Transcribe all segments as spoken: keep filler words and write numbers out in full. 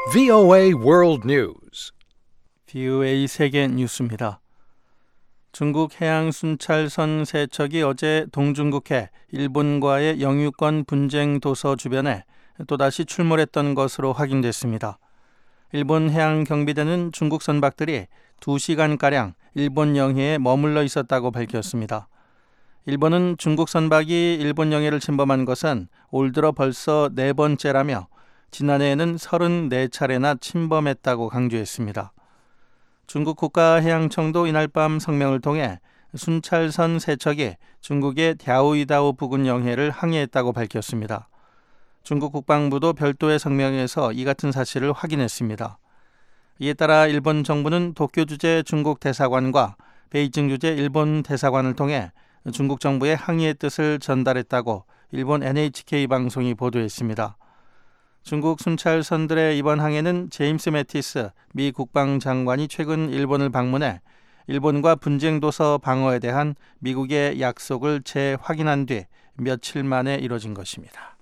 브이오에이 World News. 브이오에이 세계 뉴스입니다. 중국 해양 순찰선 세 척이 어제 동중국해 일본과의 영유권 분쟁 도서 주변에 또다시 출몰했던 것으로 확인됐습니다. 일본 해양경비대는 중국 선박들이 두 시간가량 일본 영해에 머물러 있었다고 밝혔습니다. 일본은 중국 선박이 일본 영해를 침범한 것은 올 들어 벌써 네 번째라며 지난해에는 서른네 차례나 침범했다고 강조했습니다. 중국 국가해양청도 이날 밤 성명을 통해 순찰선 세 척이 중국의 랴오이다오 부근 영해를 항해했다고 밝혔습니다. 중국 국방부도 별도의 성명에서 이 같은 사실을 확인했습니다. 이에 따라 일본 정부는 도쿄 주재 중국 대사관과 베이징 주재 일본 대사관을 통해 중국 정부의 항의의 뜻을 전달했다고 일본 엔에이치케이 방송이 보도했습니다. 중국 순찰선들의 이번 항해는 제임스 매티스 미 국방장관이 최근 일본을 방문해 일본과 분쟁 도서 방어에 대한 미국의 약속을 재확인한 뒤 며칠 만에 이뤄진 것입니다.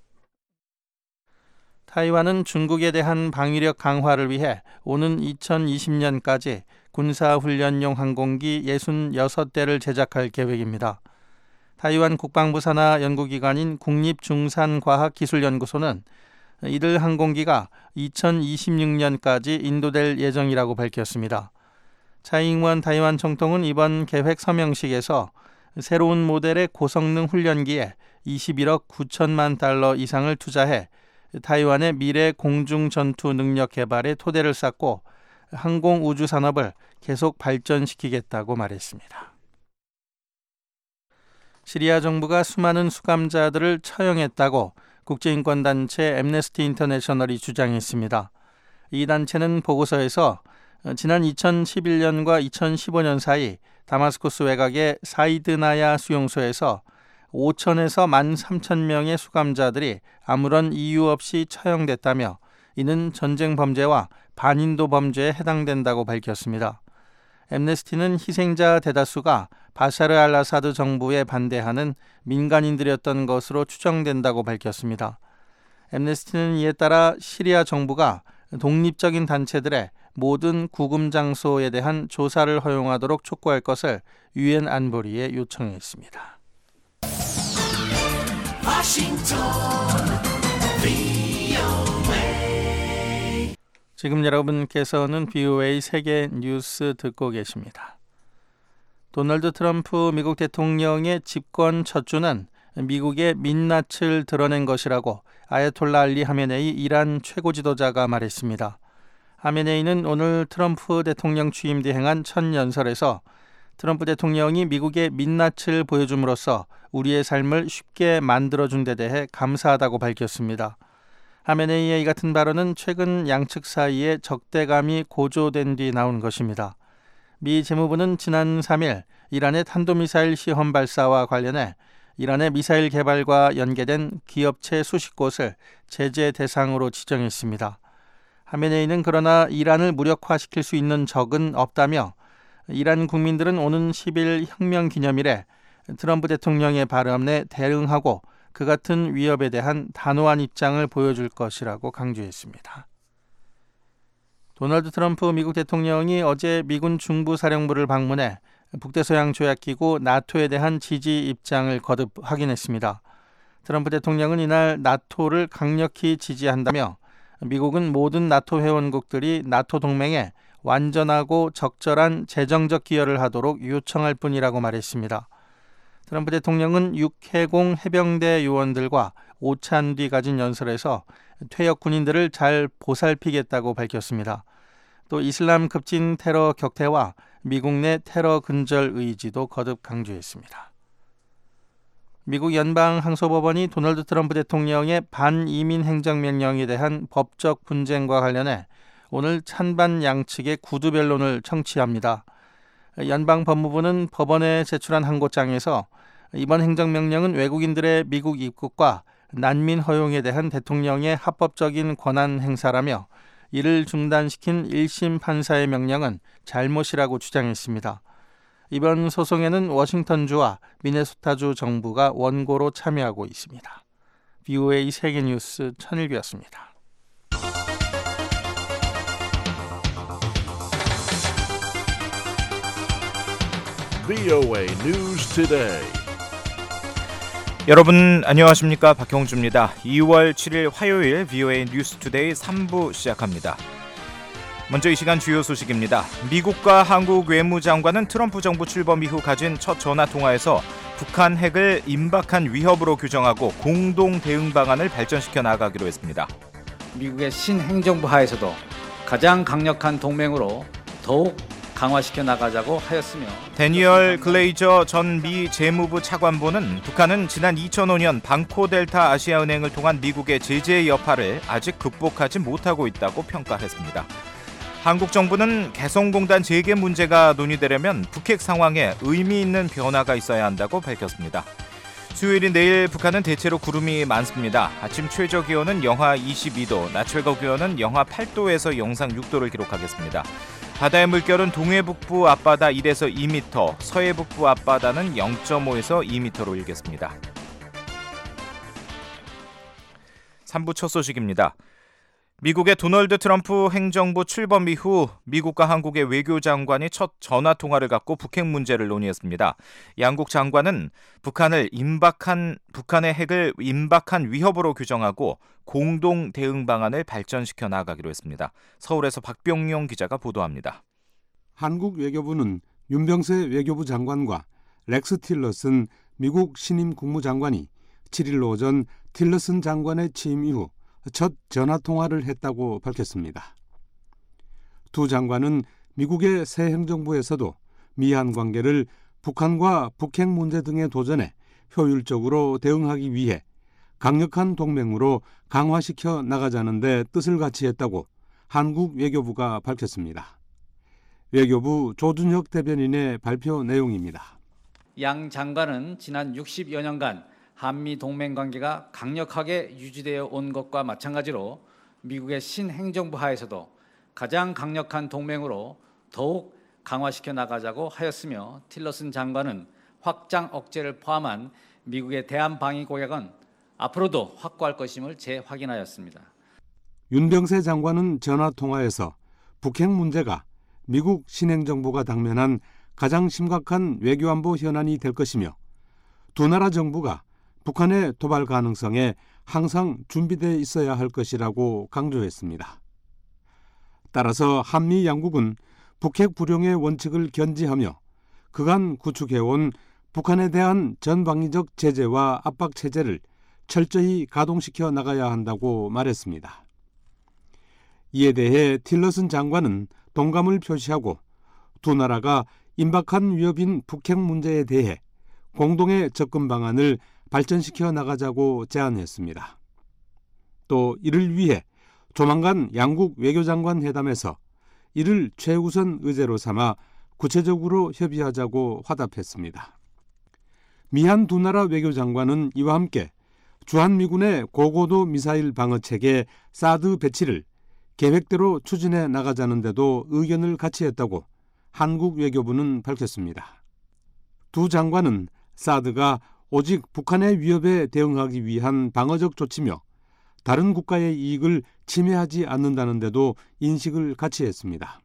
타이완은 중국에 대한 방위력 강화를 위해 오는 이천이십 년까지 군사훈련용 항공기 육십육 대를 제작할 계획입니다. 타이완 국방부 산하 연구기관인 국립중산과학기술연구소는 이들 항공기가 이천이십육 년까지 인도될 예정이라고 밝혔습니다. 차이잉원 타이완 총통은 이번 계획 서명식에서 새로운 모델의 고성능 훈련기에 이십일억 구천만 달러 이상을 투자해 타이완의 미래 공중 전투 능력 개발에 토대를 쌓고 항공 우주 산업을 계속 발전시키겠다고 말했습니다. 시리아 정부가 수많은 수감자들을 처형했다고 국제인권단체 앰네스티 인터내셔널이 주장했습니다. 이 단체는 보고서에서 지난 이천십일 년과 이천십오 년 사이 다마스쿠스 외곽의 사이드나야 수용소에서 오천에서 만 삼천 명의 수감자들이 아무런 이유 없이 처형됐다며 이는 전쟁 범죄와 반인도 범죄에 해당된다고 밝혔습니다. 앰네스티는 희생자 대다수가 바샤르 알 아사드 정부에 반대하는 민간인들이었던 것으로 추정된다고 밝혔습니다. 앰네스티는 이에 따라 시리아 정부가 독립적인 단체들의 모든 구금 장소에 대한 조사를 허용하도록 촉구할 것을 유엔 안보리에 요청했습니다. 워싱턴 브이오에이. 지금 여러분께서는 브이오에이 세계 뉴스 듣고 계십니다. 도널드 트럼프 미국 대통령의 집권 첫 주는 미국의 민낯을 드러낸 것이라고 아야톨라 알리 하메네이 이란 최고 지도자가 말했습니다. 하메네이는 오늘 트럼프 대통령 취임 뒤 행한 첫 연설에서 트럼프 대통령이 미국의 민낯을 보여줌으로써 우리의 삶을 쉽게 만들어준 데 대해 감사하다고 밝혔습니다. 하메네이의 이 같은 발언은 최근 양측 사이에 적대감이 고조된 뒤 나온 것입니다. 미 재무부는 지난 삼 일 이란의 탄도미사일 시험 발사와 관련해 이란의 미사일 개발과 연계된 기업체 수십 곳을 제재 대상으로 지정했습니다. 하메네이는 그러나 이란을 무력화시킬 수 있는 적은 없다며 이란 국민들은 오는 십 일 혁명 기념일에 트럼프 대통령의 발언에 대응하고 그 같은 위협에 대한 단호한 입장을 보여줄 것이라고 강조했습니다. 도널드 트럼프 미국 대통령이 어제 미군 중부사령부를 방문해 북대서양 조약기구 나토에 대한 지지 입장을 거듭 확인했습니다. 트럼프 대통령은 이날 나토를 강력히 지지한다며 미국은 모든 나토 회원국들이 나토 동맹에 완전하고 적절한 재정적 기여를 하도록 요청할 뿐이라고 말했습니다. 트럼프 대통령은 육해공 해병대 요원들과 오찬 뒤 가진 연설에서 퇴역 군인들을 잘 보살피겠다고 밝혔습니다. 또 이슬람 급진 테러 격퇴와 미국 내 테러 근절 의지도 거듭 강조했습니다. 미국 연방항소법원이 도널드 트럼프 대통령의 반이민 행정명령에 대한 법적 분쟁과 관련해 오늘 찬반 양측의 구두 변론을 청취합니다. 연방법무부는 법원에 제출한 항고장에서 이번 행정명령은 외국인들의 미국 입국과 난민 허용에 대한 대통령의 합법적인 권한 행사라며 이를 중단시킨 일 심 판사의 명령은 잘못이라고 주장했습니다. 이번 소송에는 워싱턴주와 미네소타주 정부가 원고로 참여하고 있습니다. 브이오에이 세계뉴스 천일규였습니다. 브이오에이 News Today. 여러분 안녕하십니까? 박형주입니다. 이월 칠일 화요일 브이오에이 뉴스 투데이 삼 부 시작합니다. 먼저 이 시간 주요 소식입니다. 미국과 한국 외무장관은 트럼프 정부 출범 이후 가진 첫 전화통화에서 북한 핵을 임박한 위협으로 규정하고 공동 대응 방안을 발전시켜 나가기로 했습니다. 미국의 신행정부 하에서도 가장 강력한 동맹으로 더욱 강화시켜 나가자고 하였으며, 데니얼 글레이저 전 미 재무부 차관보는 북한은 지난 이천오 년 방코델타 아시아은행을 통한 미국의 제재 여파를 아직 극복하지 못하고 있다고 평가했습니다. 한국 정부는 개성공단 재개 문제가 논의되려면 북핵 상황에 의미 있는 변화가 있어야 한다고 밝혔습니다. 수요일인 내일 북한은 대체로 구름이 많습니다. 아침 최저 기온은 영하 이십이 도, 낮 최고 기온은 영하 팔 도에서 영상 육 도를 기록하겠습니다. 바다의 물결은 동해 북부 앞바다 일에서 이 미터, 서해 북부 앞바다는 영 점 오에서 이 미터로 일겠습니다. 삼 부 첫 소식입니다. 미국의 도널드 트럼프 행정부 출범 이후 미국과 한국의 외교장관이 첫 전화통화를 갖고 북핵 문제를 논의했습니다. 양국 장관은 북한을 임박한, 북한의 핵을 임박한 위협으로 규정하고 공동 대응 방안을 발전시켜 나가기로 했습니다. 서울에서 박병용 기자가 보도합니다. 한국 외교부는 윤병세 외교부 장관과 렉스 틸러슨 미국 신임 국무장관이 칠일 오전 틸러슨 장관의 취임 이후 첫 전화통화를 했다고 밝혔습니다. 두 장관은 미국의 새 행정부에서도 미한 관계를 북한과 북핵 문제 등의 도전에 효율적으로 대응하기 위해 강력한 동맹으로 강화시켜 나가자는 데 뜻을 같이 했다고 한국 외교부가 밝혔습니다. 외교부 조준혁 대변인의 발표 내용입니다. 양 장관은 지난 육십여 년간 한미 동맹 관계가 강력하게 유지되어 온 것과 마찬가지로 미국의 신행정부 하에서도 가장 강력한 동맹으로 더욱 강화시켜 나가자고 하였으며, 틸러슨 장관은 확장 억제를 포함한 미국의 대한 방위 공약은 앞으로도 확고할 것임을 재확인하였습니다. 윤병세 장관은 전화통화에서 북핵 문제가 미국 신행정부가 당면한 가장 심각한 외교안보 현안이 될 것이며, 두 나라 정부가 북한의 도발 가능성에 항상 준비되어 있어야 할 것이라고 강조했습니다. 따라서 한미 양국은 북핵 불용의 원칙을 견지하며 그간 구축해온 북한에 대한 전방위적 제재와 압박 체제를 철저히 가동시켜 나가야 한다고 말했습니다. 이에 대해 틸러슨 장관은 동감을 표시하고 두 나라가 임박한 위협인 북핵 문제에 대해 공동의 접근 방안을 발전시켜 나가자고 제안했습니다. 또 이를 위해 조만간 양국 외교장관 회담에서 이를 최우선 의제로 삼아 구체적으로 협의하자고 화답했습니다. 미한 두 나라 외교장관은 이와 함께 주한미군의 고고도 미사일 방어체계 사드 배치를 계획대로 추진해 나가자는 데도 의견을 같이 했다고 한국 외교부는 밝혔습니다. 두 장관은 사드가 오직 북한의 위협에 대응하기 위한 방어적 조치며 다른 국가의 이익을 침해하지 않는다는 데도 인식을 같이 했습니다.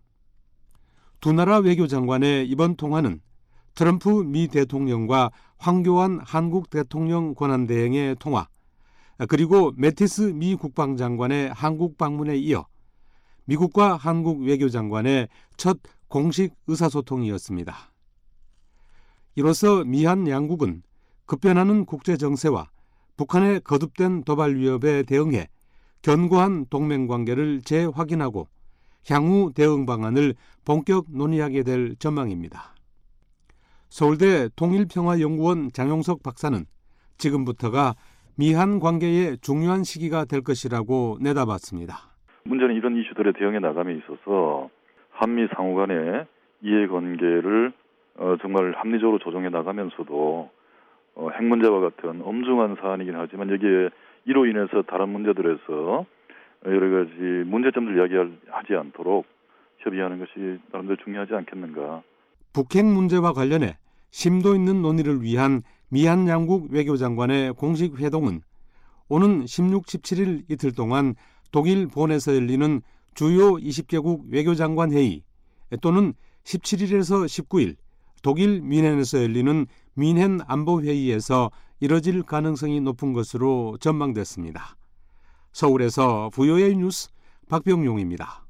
두 나라 외교장관의 이번 통화는 트럼프 미 대통령과 황교안 한국 대통령 권한대행의 통화, 그리고 매티스 미 국방장관의 한국 방문에 이어 미국과 한국 외교장관의 첫 공식 의사소통이었습니다. 이로써 미한 양국은 급변하는 국제 정세와 북한의 거듭된 도발 위협에 대응해 견고한 동맹 관계를 재확인하고 향후 대응 방안을 본격 논의하게 될 전망입니다. 서울대 통일평화연구원 장용석 박사는 지금부터가 미한 관계의 중요한 시기가 될 것이라고 내다봤습니다. 문제는 이런 이슈들에 대응해 나감에 있어서 한미 상호 간의 이해관계를 어, 정말 합리적으로 조정해 나가면서도 어, 핵 문제와 같은 엄중한 사안이긴 하지만 여기에 이로 인해서 다른 문제들에서 여러 가지 문제점들 이야기하지 않도록 협의하는 것이 나름대로 중요하지 않겠는가. 북핵 문제와 관련해 심도 있는 논의를 위한 미한 양국 외교장관의 공식 회동은 오는 십육, 십칠일 이틀 동안 독일 본에서 열리는 주요 이십 개국 외교장관 회의 또는 십칠일에서 십구일 독일 뮌헨에서 열리는 뮌헨 안보회의에서 이뤄질 가능성이 높은 것으로 전망됐습니다. 서울에서 브이오에이 뉴스 박병용입니다.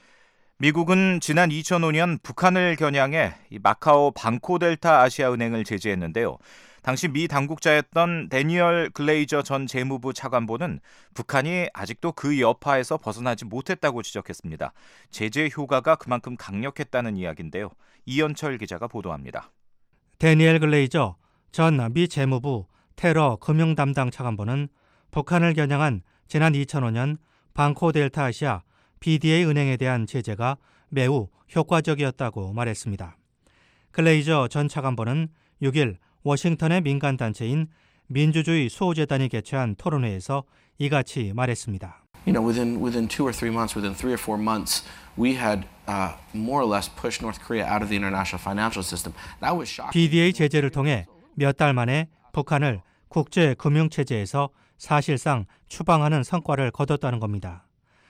미국은 지난 이천오 년 북한을 겨냥해 마카오 방코델타 아시아은행을 제재했는데요. 당시 미 당국자였던 데니얼 글레이저 전 재무부 차관보는 북한이 아직도 그 여파에서 벗어나지 못했다고 지적했습니다. 제재 효과가 그만큼 강력했다는 이야기인데요. 이현철 기자가 보도합니다. 데니얼 글레이저 전 미 재무부 테러 금융 담당 차관보는 북한을 겨냥한 지난 이천오 년 방코델타 아시아 비디에이 은행에 대한 제재가 매우 효과적이었다고 말했습니다. 글레이저 전 차관보는 육 일 워싱턴의 민간단체인 민주주의 수호재단이 개최한 토론회에서 이같이 말했습니다. You know, within within two or three months, within three or four months, we had uh, more or less pushed North Korea out of the international financial system. That was shocking. 비디에이 제재를 통해 몇 달 만에 북한을 국제 금융 체제에서 사실상 추방하는 성과를 거뒀다는 겁니다.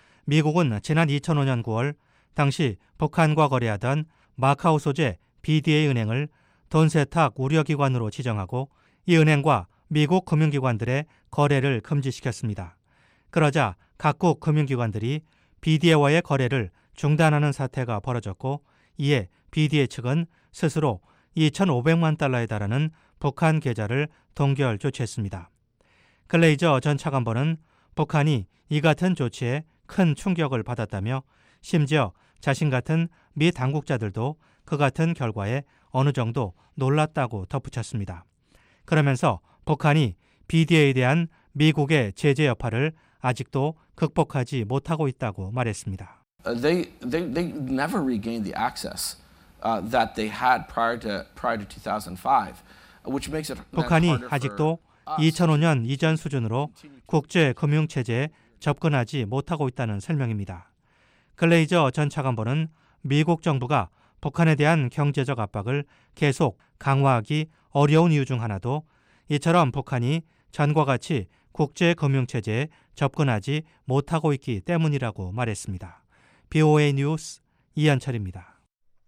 미국은 지난 이천오 년 구월 당시 북한과 거래하던 마카오 소재 비디에이 은행을 돈 세탁 우려기관으로 지정하고 이 은행과 미국 금융기관들의 거래를 금지시켰습니다. 그러자 각국 금융기관들이 비디에이와의 거래를 중단하는 사태가 벌어졌고 이에 비디에이 측은 스스로 이천오백만 달러에 달하는 북한 계좌를 동결 조치했습니다. 글레이저 전 차관보는 북한이 이 같은 조치에 큰 충격을 받았다며 심지어 자신 같은 미 당국자들도 그 같은 결과에 어느 정도 놀랐다고 덧붙였습니다. 그러면서 북한이 비디에이에 대한 미국의 제재 여파를 아직도 극복하지 못하고 있다고 말했습니다. Uh, they they they never regained the access uh, that they had prior to prior to two thousand five, which makes it 북한이 아직도 이천오 년 이전 수준으로 국제 금융 체제에 접근하지 못하고 있다는 설명입니다. 글레이저 전 차관보는 미국 정부가 북한에 대한 경제적 압박을 계속 강화하기 어려운 이유 중 하나도 이처럼 북한이 전과 같이 국제 금융 체제에 접근하지 못하고 있기 때문이라고 말했습니다. 브이오에이 뉴스 이현철입니다.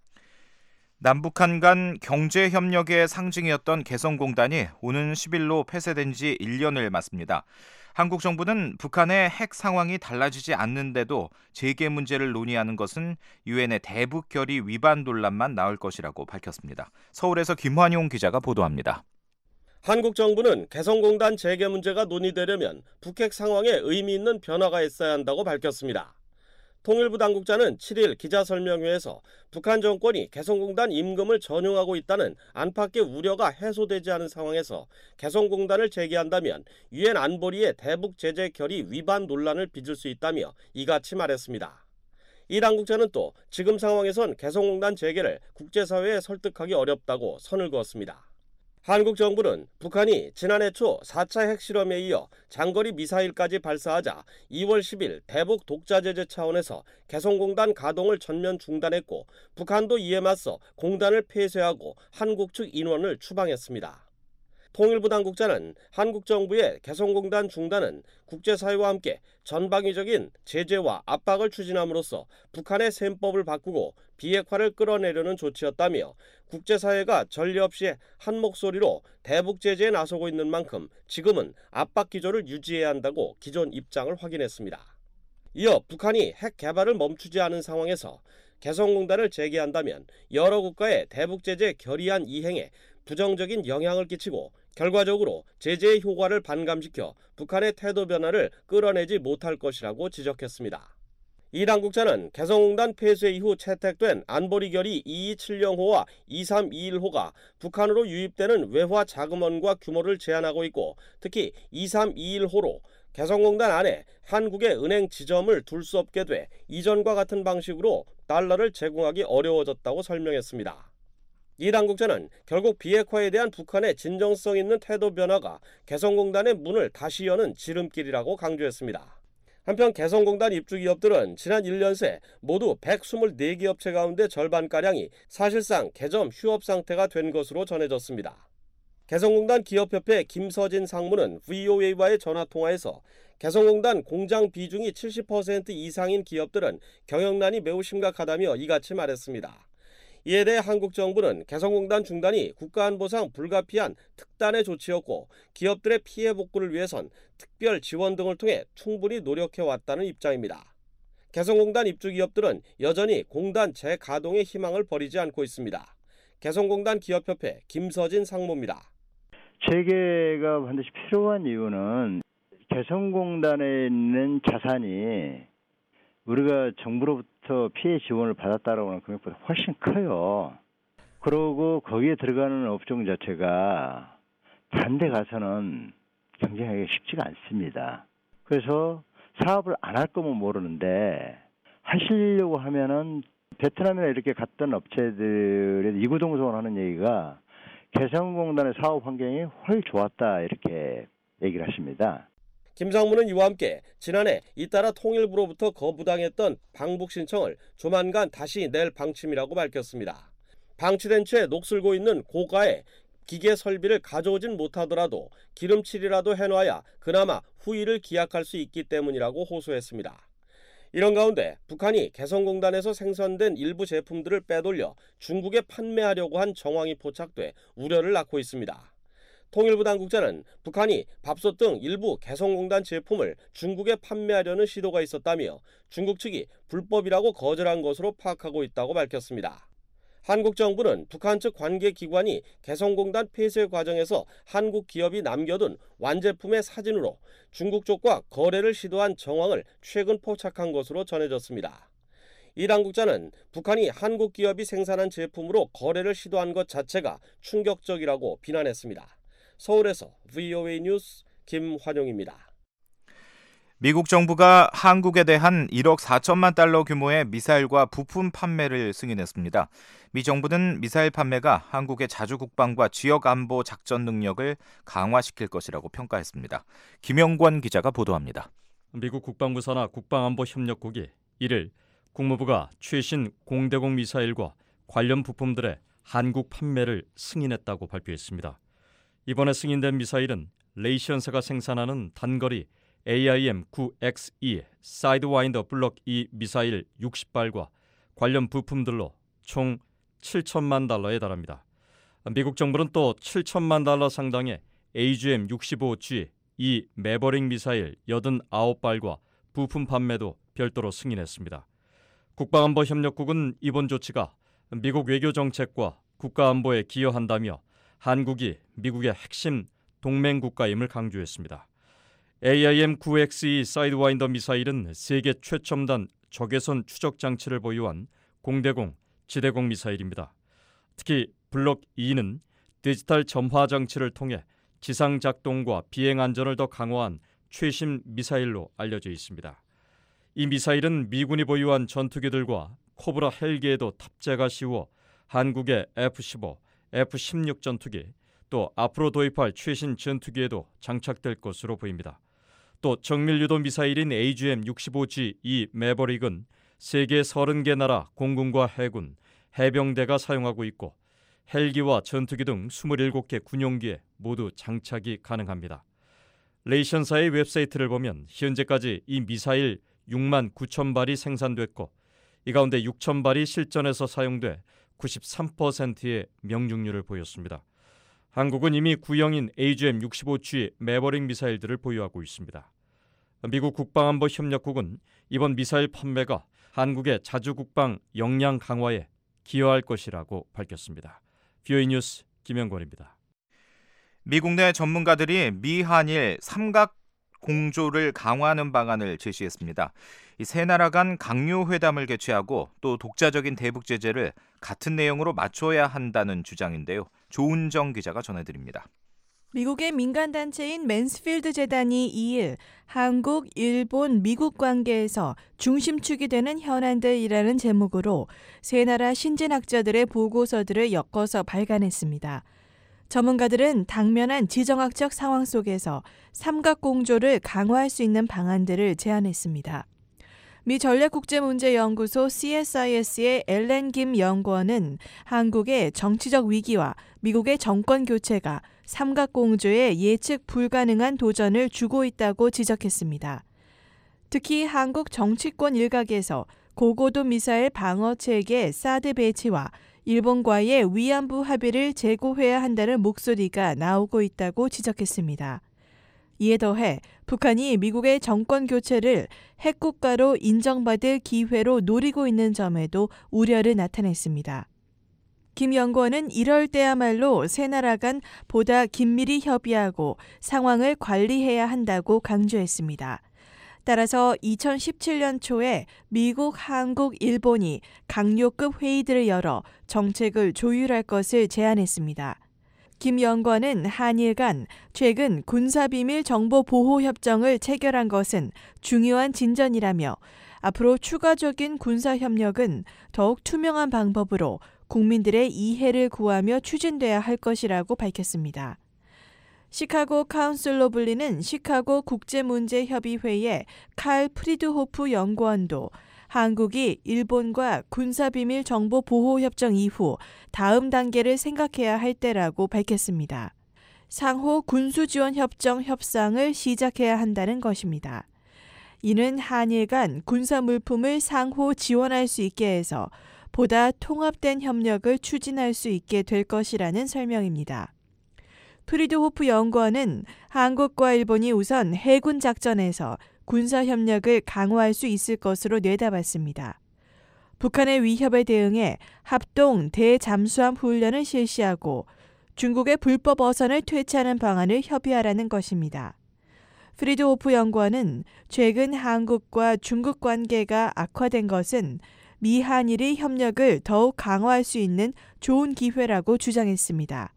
남북한 간 경제협력의 상징이었던 개성공단이 오는 십 일로 폐쇄된 지 일 년을 맞습니다. 한국 정부는 북한의 핵 상황이 달라지지 않는데도 재개 문제를 논의하는 것은 유엔의 대북 결의 위반 논란만 나올 것이라고 밝혔습니다. 서울에서 김환용 기자가 보도합니다. 한국 정부는 개성공단 재개 문제가 논의되려면 북핵 상황에 의미 있는 변화가 있어야 한다고 밝혔습니다. 통일부 당국자는 칠 일 기자설명회에서 북한 정권이 개성공단 임금을 전용하고 있다는 안팎의 우려가 해소되지 않은 상황에서 개성공단을 재개한다면 유엔 안보리의 대북 제재 결의 위반 논란을 빚을 수 있다며 이같이 말했습니다. 이 당국자는 또 지금 상황에선 개성공단 재개를 국제사회에 설득하기 어렵다고 선을 그었습니다. 한국 정부는 북한이 지난해 초 사 차 핵실험에 이어 장거리 미사일까지 발사하자 이월 십일 대북 독자 제재 차원에서 개성공단 가동을 전면 중단했고 북한도 이에 맞서 공단을 폐쇄하고 한국 측 인원을 추방했습니다. 통일부 당국자는 한국 정부의 개성공단 중단은 국제사회와 함께 전방위적인 제재와 압박을 추진함으로써 북한의 셈법을 바꾸고 비핵화를 끌어내려는 조치였다며 국제사회가 전례 없이 한 목소리로 대북 제재에 나서고 있는 만큼 지금은 압박 기조를 유지해야 한다고 기존 입장을 확인했습니다. 이어 북한이 핵 개발을 멈추지 않은 상황에서 개성공단을 재개한다면 여러 국가의 대북 제재 결의안 이행에 부정적인 영향을 끼치고 결과적으로 제재의 효과를 반감시켜 북한의 태도 변화를 끌어내지 못할 것이라고 지적했습니다. 이 당국자는 개성공단 폐쇄 이후 채택된 안보리 결의 이이칠영호와 이삼이일호가 북한으로 유입되는 외화 자금원과 규모를 제한하고 있고 특히 이삼이일호로 개성공단 안에 한국의 은행 지점을 둘 수 없게 돼 이전과 같은 방식으로 달러를 제공하기 어려워졌다고 설명했습니다. 이 당국자는 결국 비핵화에 대한 북한의 진정성 있는 태도 변화가 개성공단의 문을 다시 여는 지름길이라고 강조했습니다. 한편 개성공단 입주 기업들은 지난 일 년 새 모두 백이십사 개 업체 가운데 절반가량이 사실상 개점 휴업 상태가 된 것으로 전해졌습니다. 개성공단 기업협회 김서진 상무는 브이오에이와의 전화통화에서 개성공단 공장 비중이 칠십 퍼센트 이상인 기업들은 경영난이 매우 심각하다며 이같이 말했습니다. 이에 대해 한국 정부는 개성공단 중단이 국가안보상 불가피한 특단의 조치였고 기업들의 피해 복구를 위해선 특별 지원 등을 통해 충분히 노력해왔다는 입장입니다. 개성공단 입주 기업들은 여전히 공단 재가동의 희망을 버리지 않고 있습니다. 개성공단 기업협회 김서진 상무입니다. 재개가 반드시 필요한 이유는 개성공단에 있는 자산이 우리가 정부로부터 피해 지원을 받았다라고 하는 금액보다 훨씬 커요. 그리고 거기에 들어가는 업종 자체가 다른 데 가서는 경쟁하기가 쉽지가 않습니다. 그래서 사업을 안 할 거면 모르는데 하시려고 하면은 베트남이나 이렇게 갔던 업체들의 이구동성을 하는 얘기가 개성공단의 사업 환경이 훨씬 좋았다 이렇게 얘기를 하십니다. 김 상무는 이와 함께 지난해 잇따라 통일부로부터 거부당했던 방북 신청을 조만간 다시 낼 방침이라고 밝혔습니다. 방치된 채 녹슬고 있는 고가의 기계 설비를 가져오진 못하더라도 기름칠이라도 해놔야 그나마 후일을 기약할 수 있기 때문이라고 호소했습니다. 이런 가운데 북한이 개성공단에서 생산된 일부 제품들을 빼돌려 중국에 판매하려고 한 정황이 포착돼 우려를 낳고 있습니다. 통일부 당국자는 북한이 밥솥 등 일부 개성공단 제품을 중국에 판매하려는 시도가 있었다며 중국 측이 불법이라고 거절한 것으로 파악하고 있다고 밝혔습니다. 한국 정부는 북한 측 관계기관이 개성공단 폐쇄 과정에서 한국 기업이 남겨둔 완제품의 사진으로 중국 쪽과 거래를 시도한 정황을 최근 포착한 것으로 전해졌습니다. 이 당국자는 북한이 한국 기업이 생산한 제품으로 거래를 시도한 것 자체가 충격적이라고 비난했습니다. 서울에서 브이오에이 뉴스 김환용입니다. 미국 정부가 한국에 대한 일억 사천만 달러 규모의 미사일과 부품 판매를 승인했습니다. 미 정부는 미사일 판매가 한국의 자주 국방과 지역 안보 작전 능력을 강화시킬 것이라고 평가했습니다. 김영권 기자가 보도합니다. 미국 국방부 산하 국방안보협력국이 이일 국무부가 최신 공대공 미사일과 관련 부품들의 한국 판매를 승인했다고 발표했습니다. 이번에 승인된 미사일은 레이션사가 생산하는 단거리 에이아이엠 나인 엑스이 사이드와인더 블록 이 미사일 육십 발과 관련 부품들로 총 칠천만 달러에 달합니다. 미국 정부는 또 칠천만 달러 상당의 에이지엠 육십오 지 이 매버릭 미사일 팔십구 발과 부품 판매도 별도로 승인했습니다. 국방안보협력국은 이번 조치가 미국 외교 정책과 국가안보에 기여한다며 한국이 미국의 핵심 동맹 국가임을 강조했습니다. 에이아이엠 나인 엑스이 사이드와인더 미사일은 세계 최첨단 적외선 추적 장치를 보유한 공대공, 지대공 미사일입니다. 특히 블록 이는 디지털 점화 장치를 통해 지상 작동과 비행 안전을 더 강화한 최신 미사일로 알려져 있습니다. 이 미사일은 미군이 보유한 전투기들과 코브라 헬기에도 탑재가 쉬워 한국의 에프 십오, 에프 십육 전투기, 또 앞으로 도입할 최신 전투기에도 장착될 것으로 보입니다. 또 정밀유도 미사일인 에이지엠 육십오 지 이 매버릭은 세계 서른 개 나라 공군과 해군, 해병대가 사용하고 있고 헬기와 전투기 등 이십칠 개 군용기에 모두 장착이 가능합니다. 레이션사의 웹사이트를 보면 현재까지 이 미사일 육만 구천 발이 생산됐고 이 가운데 육천 발이 실전에서 사용돼 구십삼 퍼센트의 명중률을 보였습니다. 한국은 이미 구형인 에이지엠 육십오 지 매버릭 미사일들을 보유하고 있습니다. 미국 국방안보협력국은 이번 미사일 판매가 한국의 자주국방 역량 강화에 기여할 것이라고 밝혔습니다. 브이오에이 뉴스 김영권입니다. 미국 내 전문가들이 미한일 삼각 공조를 강화하는 방안을 제시했습니다. 이 세 나라 간 강요회담을 개최하고 또 독자적인 대북 제재를 같은 내용으로 맞춰야 한다는 주장인데요. 조은정 기자가 전해드립니다. 미국의 민간단체인 맨스필드 재단이 이일 한국, 일본, 미국 관계에서 중심축이 되는 현안들이라는 제목으로 세 나라 신진학자들의 보고서들을 엮어서 발간했습니다. 전문가들은 당면한 지정학적 상황 속에서 삼각공조를 강화할 수 있는 방안들을 제안했습니다. 미 전략국제문제연구소 씨에스아이에스의 앨런 김 연구원은 한국의 정치적 위기와 미국의 정권 교체가 삼각공조에 예측 불가능한 도전을 주고 있다고 지적했습니다. 특히 한국 정치권 일각에서 고고도 미사일 방어 체계 사드 배치와 일본과의 위안부 합의를 재고해야 한다는 목소리가 나오고 있다고 지적했습니다. 이에 더해 북한이 미국의 정권 교체를 핵국가로 인정받을 기회로 노리고 있는 점에도 우려를 나타냈습니다. 김 연구원은 이럴 때야말로 세 나라 간 보다 긴밀히 협의하고 상황을 관리해야 한다고 강조했습니다. 따라서 이천십칠 년 초에 미국, 한국, 일본이 강요급 회의들을 열어 정책을 조율할 것을 제안했습니다. 김 연구원은 한일 간 최근 군사비밀 정보보호협정을 체결한 것은 중요한 진전이라며 앞으로 추가적인 군사협력은 더욱 투명한 방법으로 국민들의 이해를 구하며 추진돼야 할 것이라고 밝혔습니다. 시카고 카운슬로 불리는 시카고 국제문제협의회의 칼 프리드호프 연구원도 한국이 일본과 군사비밀 정보보호협정 이후 다음 단계를 생각해야 할 때라고 밝혔습니다. 상호 군수지원협정 협상을 시작해야 한다는 것입니다. 이는 한일 간 군사물품을 상호 지원할 수 있게 해서 보다 통합된 협력을 추진할 수 있게 될 것이라는 설명입니다. 프리드호프 연구원은 한국과 일본이 우선 해군 작전에서 군사협력을 강화할 수 있을 것으로 내다봤습니다. 북한의 위협에 대응해 합동 대잠수함 훈련을 실시하고 중국의 불법 어선을 퇴치하는 방안을 협의하라는 것입니다. 프리드호프 연구원은 최근 한국과 중국 관계가 악화된 것은 미한일이 협력을 더욱 강화할 수 있는 좋은 기회라고 주장했습니다.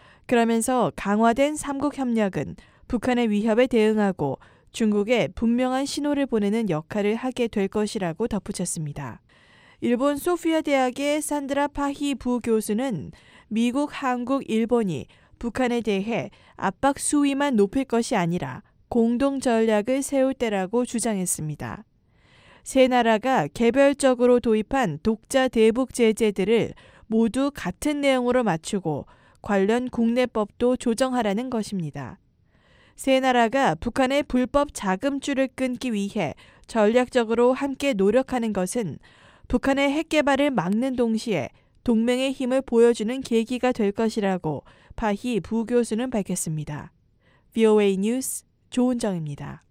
그러면서 강화된 삼국 협력은 북한의 위협에 대응하고 중국에 분명한 신호를 보내는 역할을 하게 될 것이라고 덧붙였습니다. 일본 소피아 대학의 산드라 파히 부교수는 미국, 한국, 일본이 북한에 대해 압박 수위만 높일 것이 아니라 공동 전략을 세울 때라고 주장했습니다. 세 나라가 개별적으로 도입한 독자 대북 제재들을 모두 같은 내용으로 맞추고 관련 국내법도 조정하라는 것입니다. 세 나라가 북한의 불법 자금줄을 끊기 위해 전략적으로 함께 노력하는 것은 북한의 핵 개발을 막는 동시에 동맹의 힘을 보여주는 계기가 될 것이라고 파히 부교수는 밝혔습니다. 브이오에이 뉴스 조은정입니다.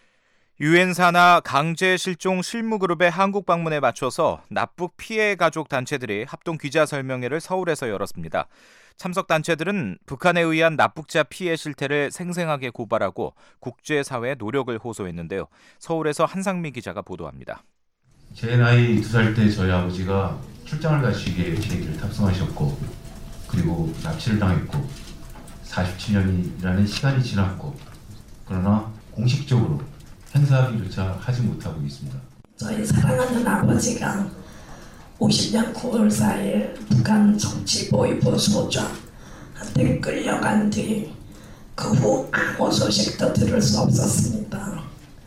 유엔 산하 강제 실종 실무그룹의 한국 방문에 맞춰서 납북 피해 가족 단체들이 합동 기자 설명회를 서울에서 열었습니다. 참석 단체들은 북한에 의한 납북자 피해 실태를 생생하게 고발하고 국제사회의 노력을 호소했는데요. 서울에서 한상미 기자가 보도합니다. 제 나이 두 살 때 저희 아버지가 출장을 가시기에 비행기를 탑승하셨고 그리고 납치를 당했고 사십칠 년이라는 시간이 지났고 그러나 공식적으로 행사하기조차 하지 못하고 있습니다. 저희 사랑하는 아버지가 오십 년 구월 사일 북한 정치보위부 소장한테 끌려간 뒤 그 후 아무 소식도 들을 수 없었습니다.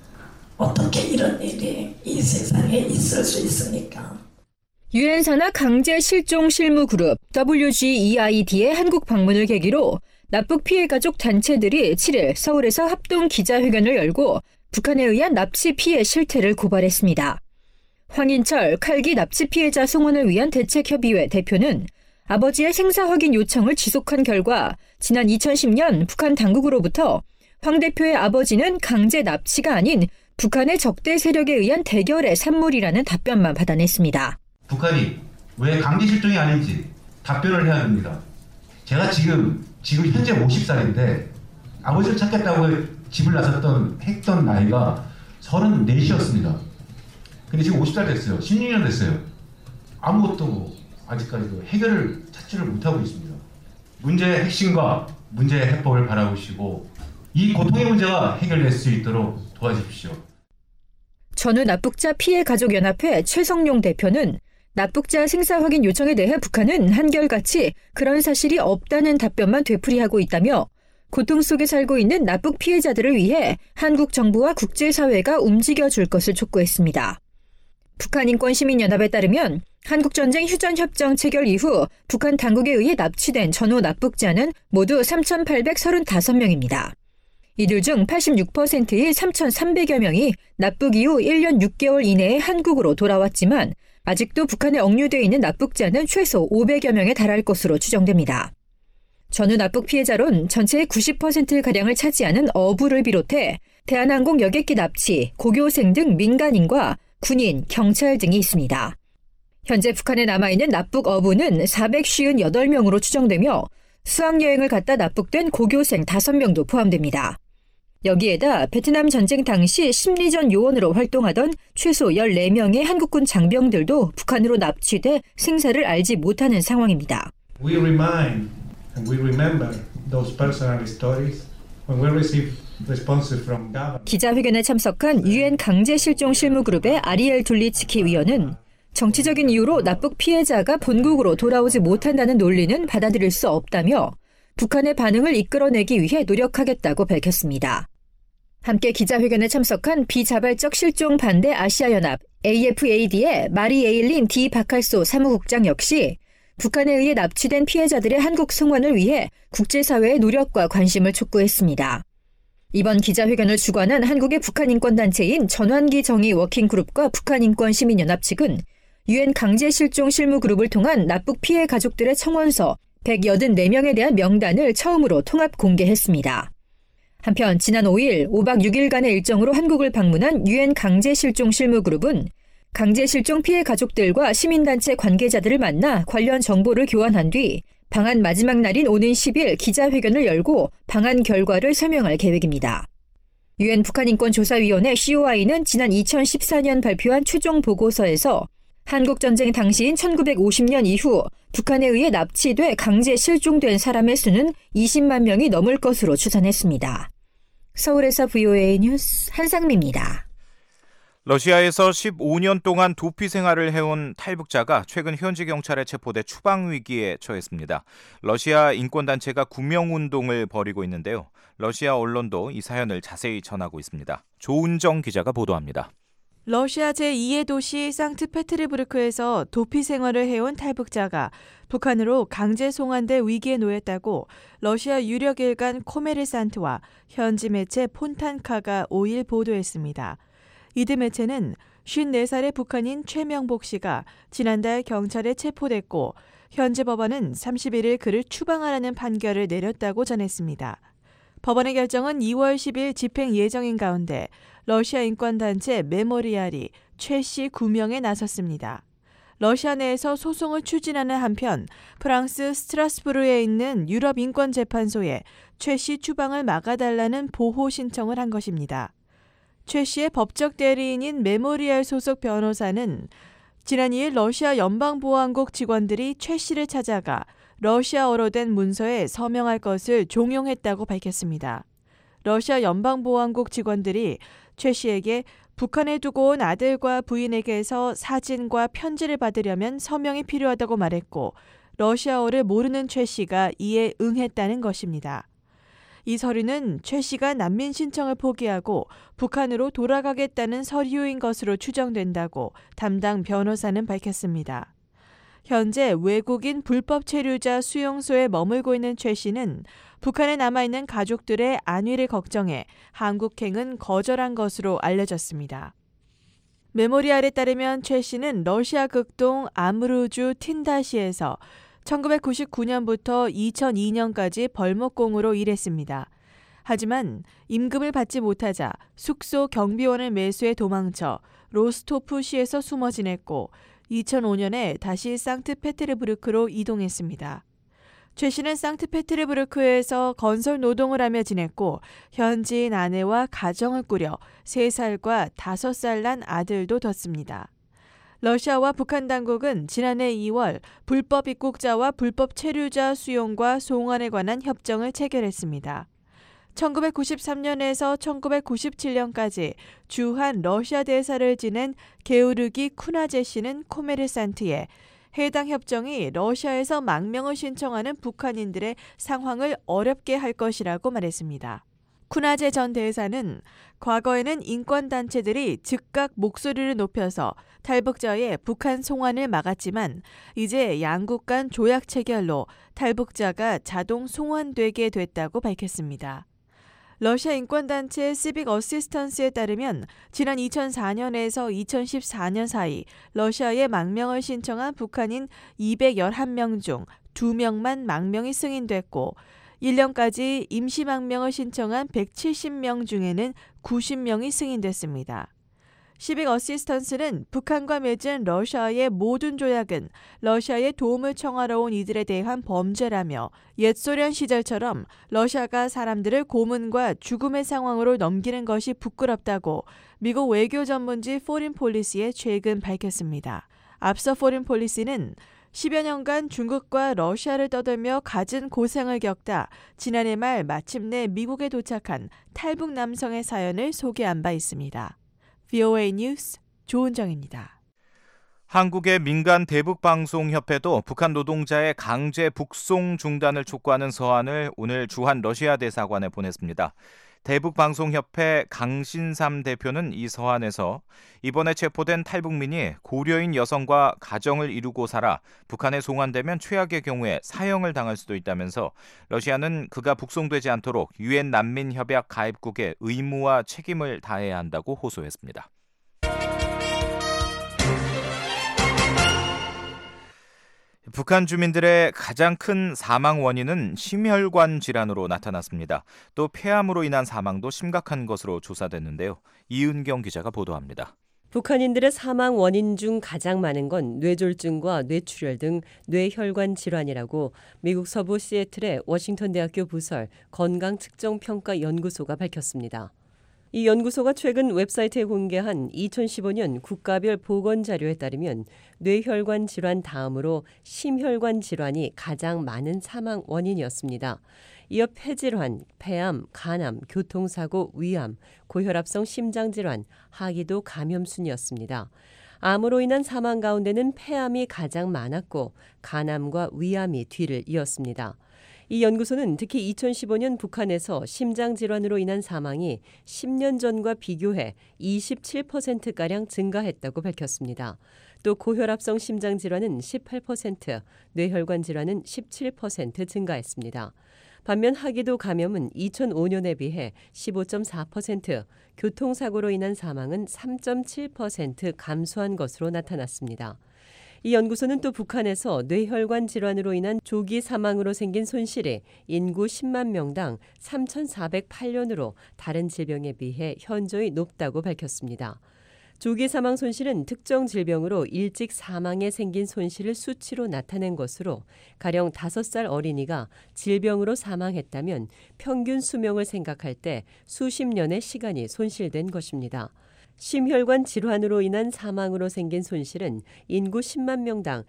어떻게 이런 일이 이 세상에 있을 수 있습니까? 유엔 산하 강제 실종 실무 그룹 더블유지이아이디의 한국 방문을 계기로 납북 피해 가족 단체들이 칠일 서울에서 합동 기자회견을 열고 북한에 의한 납치 피해 실태를 고발했습니다. 황인철 칼기 납치 피해자 송원을 위한 대책협의회 대표는 아버지의 생사 확인 요청을 지속한 결과 지난 이천십 년 북한 당국으로부터 황 대표의 아버지는 강제 납치가 아닌 북한의 적대 세력에 의한 대결의 산물이라는 답변만 받아냈습니다. 북한이 왜 강제 실종이 아닌지 답변을 해야 합니다. 제가 지금 지금 현재 오십 살인데 아버지를 찾겠다고 집을 나섰던 했던 나이가 서른넷이었습니다. 근데 지금 오십 살 됐어요. 십육 년 됐어요. 아무것도 아직까지도 해결을 찾지를 못하고 있습니다. 문제의 핵심과 문제의 해법을 바라보시고 이 고통의 문제가 해결될 수 있도록 도와주십시오. 전후 납북자 피해가족연합회 최성용 대표는 납북자 생사 확인 요청에 대해 북한은 한결같이 그런 사실이 없다는 답변만 되풀이하고 있다며 고통 속에 살고 있는 납북 피해자들을 위해 한국 정부와 국제사회가 움직여줄 것을 촉구했습니다. 북한인권시민연합에 따르면 한국전쟁 휴전협정 체결 이후 북한 당국에 의해 납치된 전후 납북자는 모두 삼천팔백삼십오 명입니다. 이들 중 팔십육 퍼센트인 삼천삼백여 명이 납북 이후 일 년 육 개월 이내에 한국으로 돌아왔지만 아직도 북한에 억류돼 있는 납북자는 최소 오백여 명에 달할 것으로 추정됩니다. 전후 납북 피해자론 전체의 구십 퍼센트가량을 차지하는 어부를 비롯해 대한항공 여객기 납치, 고교생 등 민간인과 군인, 경찰 등이 있습니다. 현재 북한에 남아있는 납북 어부는 사백오십팔 명으로 추정되며 수학여행을 갔다 납북된 고교생 다섯 명도 포함됩니다. 여기에다 베트남 전쟁 당시 심리전 요원으로 활동하던 최소 열네 명의 한국군 장병들도 북한으로 납치돼 생사를 알지 못하는 상황입니다. We remind and we remember those personal stories when we receive responses from government. 기자회견에 참석한 유엔 강제실종실무그룹의 아리엘 둘리츠키 위원은 정치적인 이유로 납북 피해자가 본국으로 돌아오지 못한다는 논리는 받아들일 수 없다며 북한의 반응을 이끌어내기 위해 노력하겠다고 밝혔습니다. 함께 기자회견에 참석한 비자발적 실종 반대 아시아연합 에이에프에이디의 마리 에일린 디 바칼소 사무국장 역시 북한에 의해 납치된 피해자들의 한국 송환을 위해 국제사회의 노력과 관심을 촉구했습니다. 이번 기자회견을 주관한 한국의 북한인권단체인 전환기 정의 워킹그룹과 북한인권시민연합 측은 유엔 강제실종실무그룹을 통한 납북 피해 가족들의 청원서 백팔십사 명에 대한 명단을 처음으로 통합 공개했습니다. 한편 지난 오일 오 박 육 일간의 일정으로 한국을 방문한 유엔 강제실종실무그룹은 강제실종 피해 가족들과 시민단체 관계자들을 만나 관련 정보를 교환한 뒤 방한 마지막 날인 오는 십일 기자회견을 열고 방한 결과를 설명할 계획입니다. 유엔 북한인권조사위원회 씨오아이는 지난 이천십사 년 발표한 최종 보고서에서 한국전쟁 당시인 천구백오십 년 이후 북한에 의해 납치돼 강제 실종된 사람의 수는 이십만 명이 넘을 것으로 추산했습니다. 서울에서 브이오에이 뉴스 한상미입니다. 러시아에서 십오 년 동안 도피 생활을 해온 탈북자가 최근 현지 경찰에 체포돼 추방 위기에 처했습니다. 러시아 인권단체가 구명운동을 벌이고 있는데요. 러시아 언론도 이 사연을 자세히 전하고 있습니다. 조은정 기자가 보도합니다. 러시아 제이의 도시 상트페테르부르크에서 도피 생활을 해온 탈북자가 북한으로 강제 송환돼 위기에 놓였다고 러시아 유력 일간 코메르산트와 현지 매체 폰탄카가 오일 보도했습니다. 이들 매체는 쉰네 살의 북한인 최명복 씨가 지난달 경찰에 체포됐고 현지 법원은 삼십일 일 그를 추방하라는 판결을 내렸다고 전했습니다. 법원의 결정은 이월 십일 집행 예정인 가운데 러시아 인권단체 메모리알이 최 씨 구명에 나섰습니다. 러시아 내에서 소송을 추진하는 한편 프랑스 스트라스부르에 있는 유럽인권재판소에 최 씨 추방을 막아달라는 보호 신청을 한 것입니다. 최 씨의 법적 대리인인 메모리알 소속 변호사는 지난 이 일 러시아 연방보안국 직원들이 최 씨를 찾아가 러시아어로 된 문서에 서명할 것을 종용했다고 밝혔습니다. 러시아 연방보안국 직원들이 최 씨에게 북한에 두고 온 아들과 부인에게서 사진과 편지를 받으려면 서명이 필요하다고 말했고 러시아어를 모르는 최 씨가 이에 응했다는 것입니다. 이 서류는 최 씨가 난민 신청을 포기하고 북한으로 돌아가겠다는 서류인 것으로 추정된다고 담당 변호사는 밝혔습니다. 현재 외국인 불법 체류자 수용소에 머물고 있는 최 씨는 북한에 남아있는 가족들의 안위를 걱정해 한국행은 거절한 것으로 알려졌습니다. 메모리알에 따르면 최 씨는 러시아 극동 아무르주 틴다시에서 천구백구십구 년부터 이천이 년까지 벌목공으로 일했습니다. 하지만 임금을 받지 못하자 숙소 경비원을 매수해 도망쳐 로스토프시에서 숨어 지냈고 이천오 년에 다시 상트페테르부르크로 이동했습니다. 최 씨는 상트페테르부르크에서 건설 노동을 하며 지냈고 현지인 아내와 가정을 꾸려 세 살과 다섯 살 난 아들도 뒀습니다. 러시아와 북한 당국은 지난해 이월 불법 입국자와 불법 체류자 수용과 송환에 관한 협정을 체결했습니다. 천구백구십삼 년에서 천구백구십칠 년까지 주한 러시아 대사를 지낸 게오르기 쿠나제 씨는 코메르산트에 해당 협정이 러시아에서 망명을 신청하는 북한인들의 상황을 어렵게 할 것이라고 말했습니다. 쿠나제 전 대사는 과거에는 인권단체들이 즉각 목소리를 높여서 탈북자의 북한 송환을 막았지만 이제 양국 간 조약 체결로 탈북자가 자동 송환되게 됐다고 밝혔습니다. 러시아 인권단체 시빅 어시스턴스에 따르면 지난 이천사 년에서 이천십사 년 사이 러시아에 망명을 신청한 북한인 이백십일 명 중 두 명만 망명이 승인됐고 일 년까지 임시 망명을 신청한 백칠십 명 중에는 구십 명이 승인됐습니다. 시빅 어시스턴스는 북한과 맺은 러시아의 모든 조약은 러시아의 도움을 청하러 온 이들에 대한 범죄라며 옛 소련 시절처럼 러시아가 사람들을 고문과 죽음의 상황으로 넘기는 것이 부끄럽다고 미국 외교 전문지 포린 폴리시에 최근 밝혔습니다. 앞서 포린 폴리시는 십여 년간 중국과 러시아를 떠들며 갖은 고생을 겪다 지난해 말 마침내 미국에 도착한 탈북 남성의 사연을 소개한 바 있습니다. 브이오에이 뉴스 조은정입니다. 한국의 민간 대북방송협회도 북한 노동자의 강제 북송 중단을 촉구하는 서한을 오늘 주한 러시아 대사관에 보냈습니다. 대북방송협회 강신삼 대표는 이 서한에서 이번에 체포된 탈북민이 고려인 여성과 가정을 이루고 살아 북한에 송환되면 최악의 경우에 사형을 당할 수도 있다면서 러시아는 그가 북송되지 않도록 유엔 난민협약 가입국의 의무와 책임을 다해야 한다고 호소했습니다. 북한 주민들의 가장 큰 사망 원인은 심혈관 질환으로 나타났습니다. 또 폐암으로 인한 사망도 심각한 것으로 조사됐는데요. 이은경 기자가 보도합니다. 북한인들의 사망 원인 중 가장 많은 건 뇌졸중과 뇌출혈 등 뇌혈관 질환이라고 미국 서부 시애틀의 워싱턴 대학교 부설 건강측정평가연구소가 밝혔습니다. 이 연구소가 최근 웹사이트에 공개한 이천십오 년 국가별 보건 자료에 따르면 뇌혈관 질환 다음으로 심혈관 질환이 가장 많은 사망 원인이었습니다. 이어 폐질환, 폐암, 간암, 교통사고, 위암, 고혈압성 심장질환, 하기도 감염 순이었습니다. 암으로 인한 사망 가운데는 폐암이 가장 많았고 간암과 위암이 뒤를 이었습니다. 이 연구소는 특히 이천십오 년 북한에서 심장질환으로 인한 사망이 십 년 전과 비교해 이십칠 퍼센트가량 증가했다고 밝혔습니다. 또 고혈압성 심장질환은 십팔 퍼센트, 뇌혈관 질환은 십칠 퍼센트 증가했습니다. 반면 하기도 감염은 이천오 년에 비해 십오 점 사 퍼센트, 교통사고로 인한 사망은 삼 점 칠 퍼센트 감소한 것으로 나타났습니다. 이 연구소는 또 북한에서 뇌혈관 질환으로 인한 조기 사망으로 생긴 손실이 인구 십만 명당 삼천사백팔 년으로 다른 질병에 비해 현저히 높다고 밝혔습니다. 조기 사망 손실은 특정 질병으로 일찍 사망에 생긴 손실을 수치로 나타낸 것으로 가령 다섯 살 어린이가 질병으로 사망했다면 평균 수명을 생각할 때 수십 년의 시간이 손실된 것입니다. 심혈관 질환으로 인한 사망으로 생긴 손실은 인구 십만 명당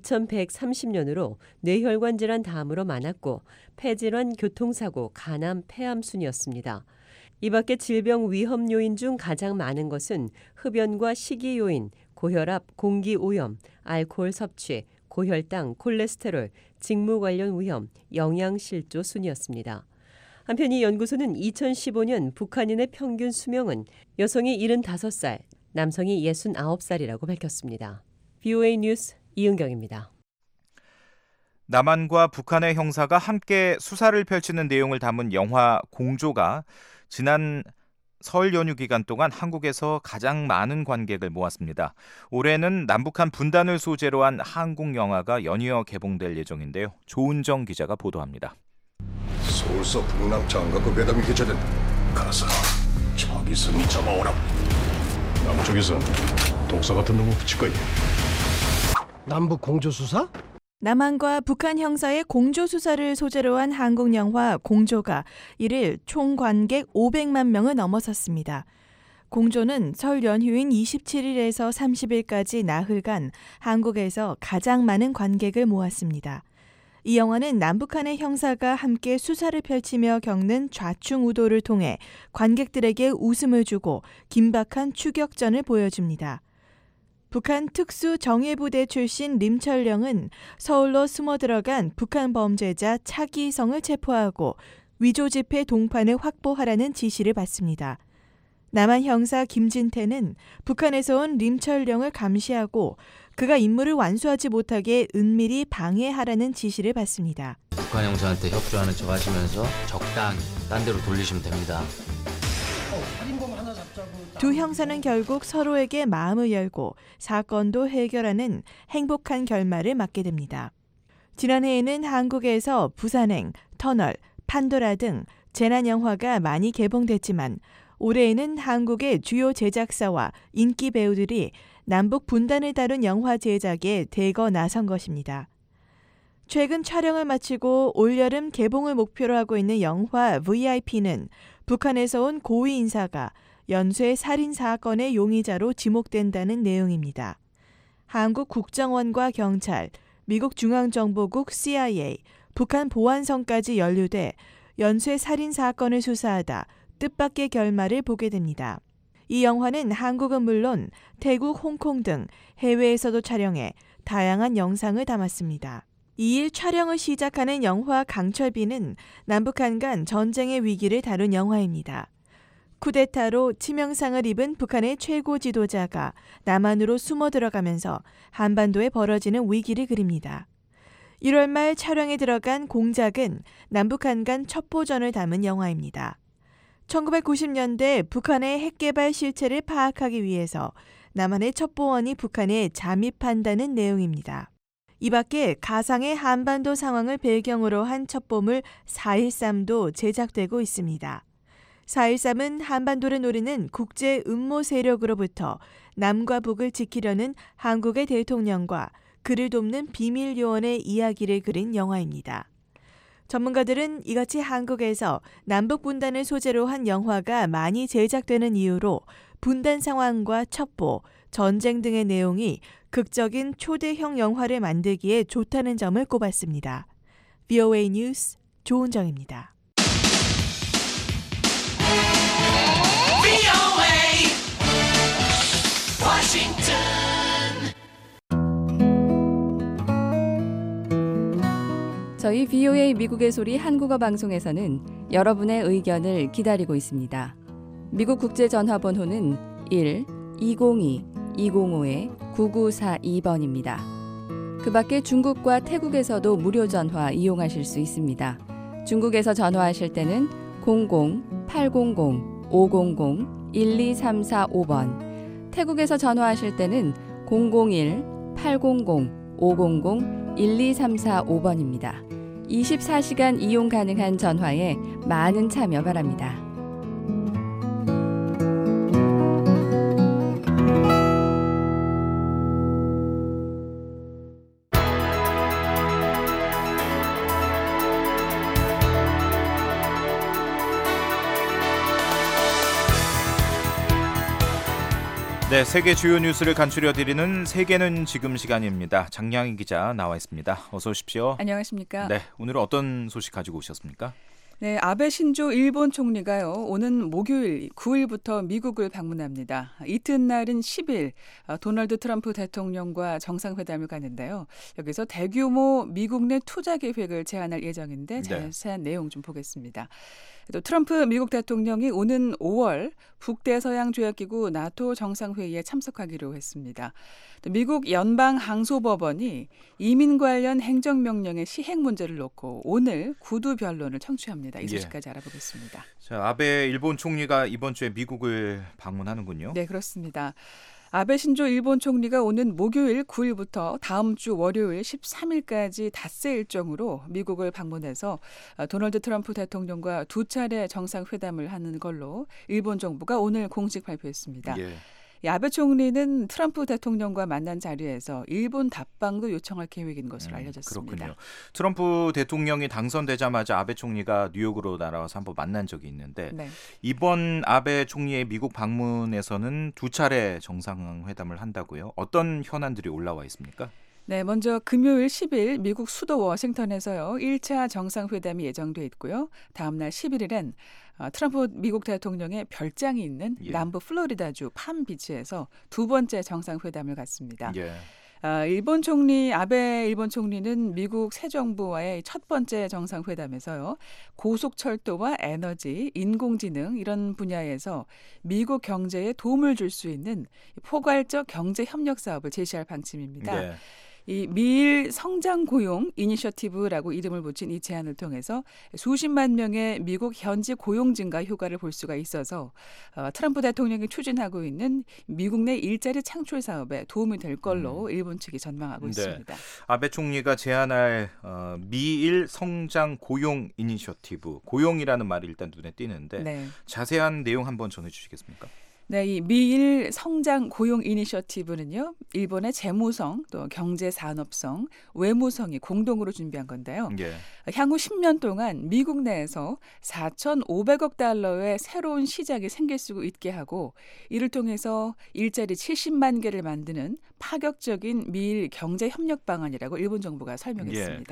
이천백삼십 년으로 뇌혈관 질환 다음으로 많았고 폐질환, 교통사고, 간암, 폐암 순이었습니다. 이 밖에 질병 위험 요인 중 가장 많은 것은 흡연과 식이 요인, 고혈압, 공기오염, 알코올 섭취, 고혈당, 콜레스테롤, 직무 관련 위험, 영양실조 순이었습니다. 한편 이 연구소는 이천십오 년 북한인의 평균 수명은 여성이 칠십오 살, 남성이 육십구 살이라고 밝혔습니다. 브이오에이 뉴스 이은경입니다. 남한과 북한의 형사가 함께 수사를 펼치는 내용을 담은 영화 공조가 지난 설 연휴 기간 동안 한국에서 가장 많은 관객을 모았습니다. 올해는 남북한 분단을 소재로 한 한국 영화가 연이어 개봉될 예정인데요. 조은정 기자가 보도합니다. 서울서 북남 장갑과 회담이 개최된다. 가서 차기승이 잡아오라. 남쪽에서 독사 같은 놈을 붙일 거야. 남북 공조 수사? 남한과 북한 형사의 공조 수사를 소재로 한 한국 영화 공조가 일일 총 관객 오백만 명을 넘어섰습니다. 공조는 설 연휴인 이십칠 일에서 삼십 일까지 나흘간 한국에서 가장 많은 관객을 모았습니다. 이 영화는 남북한의 형사가 함께 수사를 펼치며 겪는 좌충우돌을 통해 관객들에게 웃음을 주고 긴박한 추격전을 보여줍니다. 북한 특수정예부대 출신 림철령은 서울로 숨어 들어간 북한 범죄자 차기성을 체포하고 위조 지폐 동판을 확보하라는 지시를 받습니다. 남한 형사 김진태는 북한에서 온 림철령을 감시하고 그가 임무를 완수하지 못하게 은밀히 방해하라는 지시를 받습니다. 북한 형사한테 협조하는 척 하시면서 적당히 딴 데로 돌리시면 됩니다. 두 형사는 결국 서로에게 마음을 열고 사건도 해결하는 행복한 결말을 맞게 됩니다. 지난해에는 한국에서 부산행, 터널, 판도라 등 재난 영화가 많이 개봉됐지만 올해에는 한국의 주요 제작사와 인기 배우들이 남북 분단을 다룬 영화 제작에 대거 나선 것입니다. 최근 촬영을 마치고 올여름 개봉을 목표로 하고 있는 영화 브이아이피는 북한에서 온 고위 인사가 연쇄 살인 사건의 용의자로 지목된다는 내용입니다. 한국 국정원과 경찰, 미국 중앙정보국 씨아이에이, 북한 보안성까지 연루돼 연쇄 살인 사건을 수사하다 뜻밖의 결말을 보게 됩니다. 이 영화는 한국은 물론 태국, 홍콩 등 해외에서도 촬영해 다양한 영상을 담았습니다. 이일 촬영을 시작하는 영화 강철비는 남북한 간 전쟁의 위기를 다룬 영화입니다. 쿠데타로 치명상을 입은 북한의 최고 지도자가 남한으로 숨어 들어가면서 한반도에 벌어지는 위기를 그립니다. 일월 말 촬영에 들어간 공작은 남북한 간 첩보전을 담은 영화입니다. 천구백구십 년대 북한의 핵개발 실체를 파악하기 위해서 남한의 첩보원이 북한에 잠입한다는 내용입니다. 이 밖에 가상의 한반도 상황을 배경으로 한 첩보물 사일삼도 제작되고 있습니다. 사일삼은 한반도를 노리는 국제 음모 세력으로부터 남과 북을 지키려는 한국의 대통령과 그를 돕는 비밀 요원의 이야기를 그린 영화입니다. 전문가들은 이같이 한국에서 남북 분단을 소재로 한 영화가 많이 제작되는 이유로 분단 상황과 첩보, 전쟁 등의 내용이 극적인 초대형 영화를 만들기에 좋다는 점을 꼽았습니다. 브이오에이 뉴스 조은정입니다. 저희 브이오에이 미국의 소리 한국어 방송에서는 여러분의 의견을 기다리고 있습니다. 미국 국제전화번호는 일 이공이 이공오 구구사이 번입니다. 그 밖에 중국과 태국에서도 무료 전화 이용하실 수 있습니다. 중국에서 전화하실 때는 공공 팔공공 오공공 일이삼사오 번, 태국에서 전화하실 때는 공공일 팔공공 오공공 일이삼사오 번입니다. 이십사 시간 이용 가능한 전화에 많은 참여 바랍니다. 네, 세계 주요 뉴스를 간추려드리는 세계는 지금 시간입니다. 장량희 기자 나와 있습니다. 어서 오십시오. 안녕하십니까. 네, 오늘은 어떤 소식 가지고 오셨습니까? 네, 아베 신조 일본 총리가요, 오는 목요일 구일부터 미국을 방문합니다. 이튿날인 십일 도널드 트럼프 대통령과 정상회담을 가는데요. 여기서 대규모 미국 내 투자 계획을 제안할 예정인데 자세한 네. 내용 좀 보겠습니다. 또 트럼프 미국 대통령이 오는 오월 북대서양조약기구 나토 정상회의에 참석하기로 했습니다. 또 미국 연방항소법원이 이민 관련 행정명령의 시행 문제를 놓고 오늘 구두 변론을 청취합니다. 이 소식까지 예. 알아보겠습니다. 자, 아베 일본 총리가 이번 주에 미국을 방문하는군요. 네, 그렇습니다. 아베 신조 일본 총리가 오는 목요일 구일부터 다음 주 월요일 십삼일까지 닷새 일정으로 미국을 방문해서 도널드 트럼프 대통령과 두 차례 정상회담을 하는 걸로 일본 정부가 오늘 공식 발표했습니다. 예. 아베 총리는 트럼프 대통령과 만난 자리에서 일본 답방도 요청할 계획인 것으로 알려졌습니다. 음, 그렇군요. 트럼프 대통령이 당선되자마자 아베 총리가 뉴욕으로 날아와서 한번 만난 적이 있는데 네. 이번 아베 총리의 미국 방문에서는 두 차례 정상회담을 한다고요. 어떤 현안들이 올라와 있습니까? 네, 먼저 금요일 십일 미국 수도 워싱턴에서요. 일 차 정상회담이 예정돼 있고요. 다음 날 십일일엔 트럼프 미국 대통령의 별장이 있는 예. 남부 플로리다주 팜비치에서 두 번째 정상회담을 갖습니다. 예. 아, 일본 총리 아베 일본 총리는 미국 새 정부와의 첫 번째 정상회담에서요. 고속철도와 에너지, 인공지능 이런 분야에서 미국 경제에 도움을 줄 수 있는 포괄적 경제 협력 사업을 제시할 방침입니다. 예. 이 미일 성장 고용 이니셔티브라고 이름을 붙인 이 제안을 통해서 수십만 명의 미국 현지 고용 증가 효과를 볼 수가 있어서 어, 트럼프 대통령이 추진하고 있는 미국 내 일자리 창출 사업에 도움이 될 걸로 음. 일본 측이 전망하고 네. 있습니다. 아베 총리가 제안할 어, 미일 성장 고용 이니셔티브, 고용이라는 말이 일단 눈에 띄는데 네. 자세한 내용 한번 전해주시겠습니까? 네, 이 미일 성장 고용 이니셔티브는요, 일본의 재무성, 또 경제 산업성, 외무성이 공동으로 준비한 건데요. 예. 향후 십 년 동안 미국 내에서 사천오백억 달러의 새로운 시장이 생길 수 있게 하고, 이를 통해서 일자리 칠십만 개를 만드는 파격적인 미일 경제 협력 방안이라고 일본 정부가 설명했습니다. 예.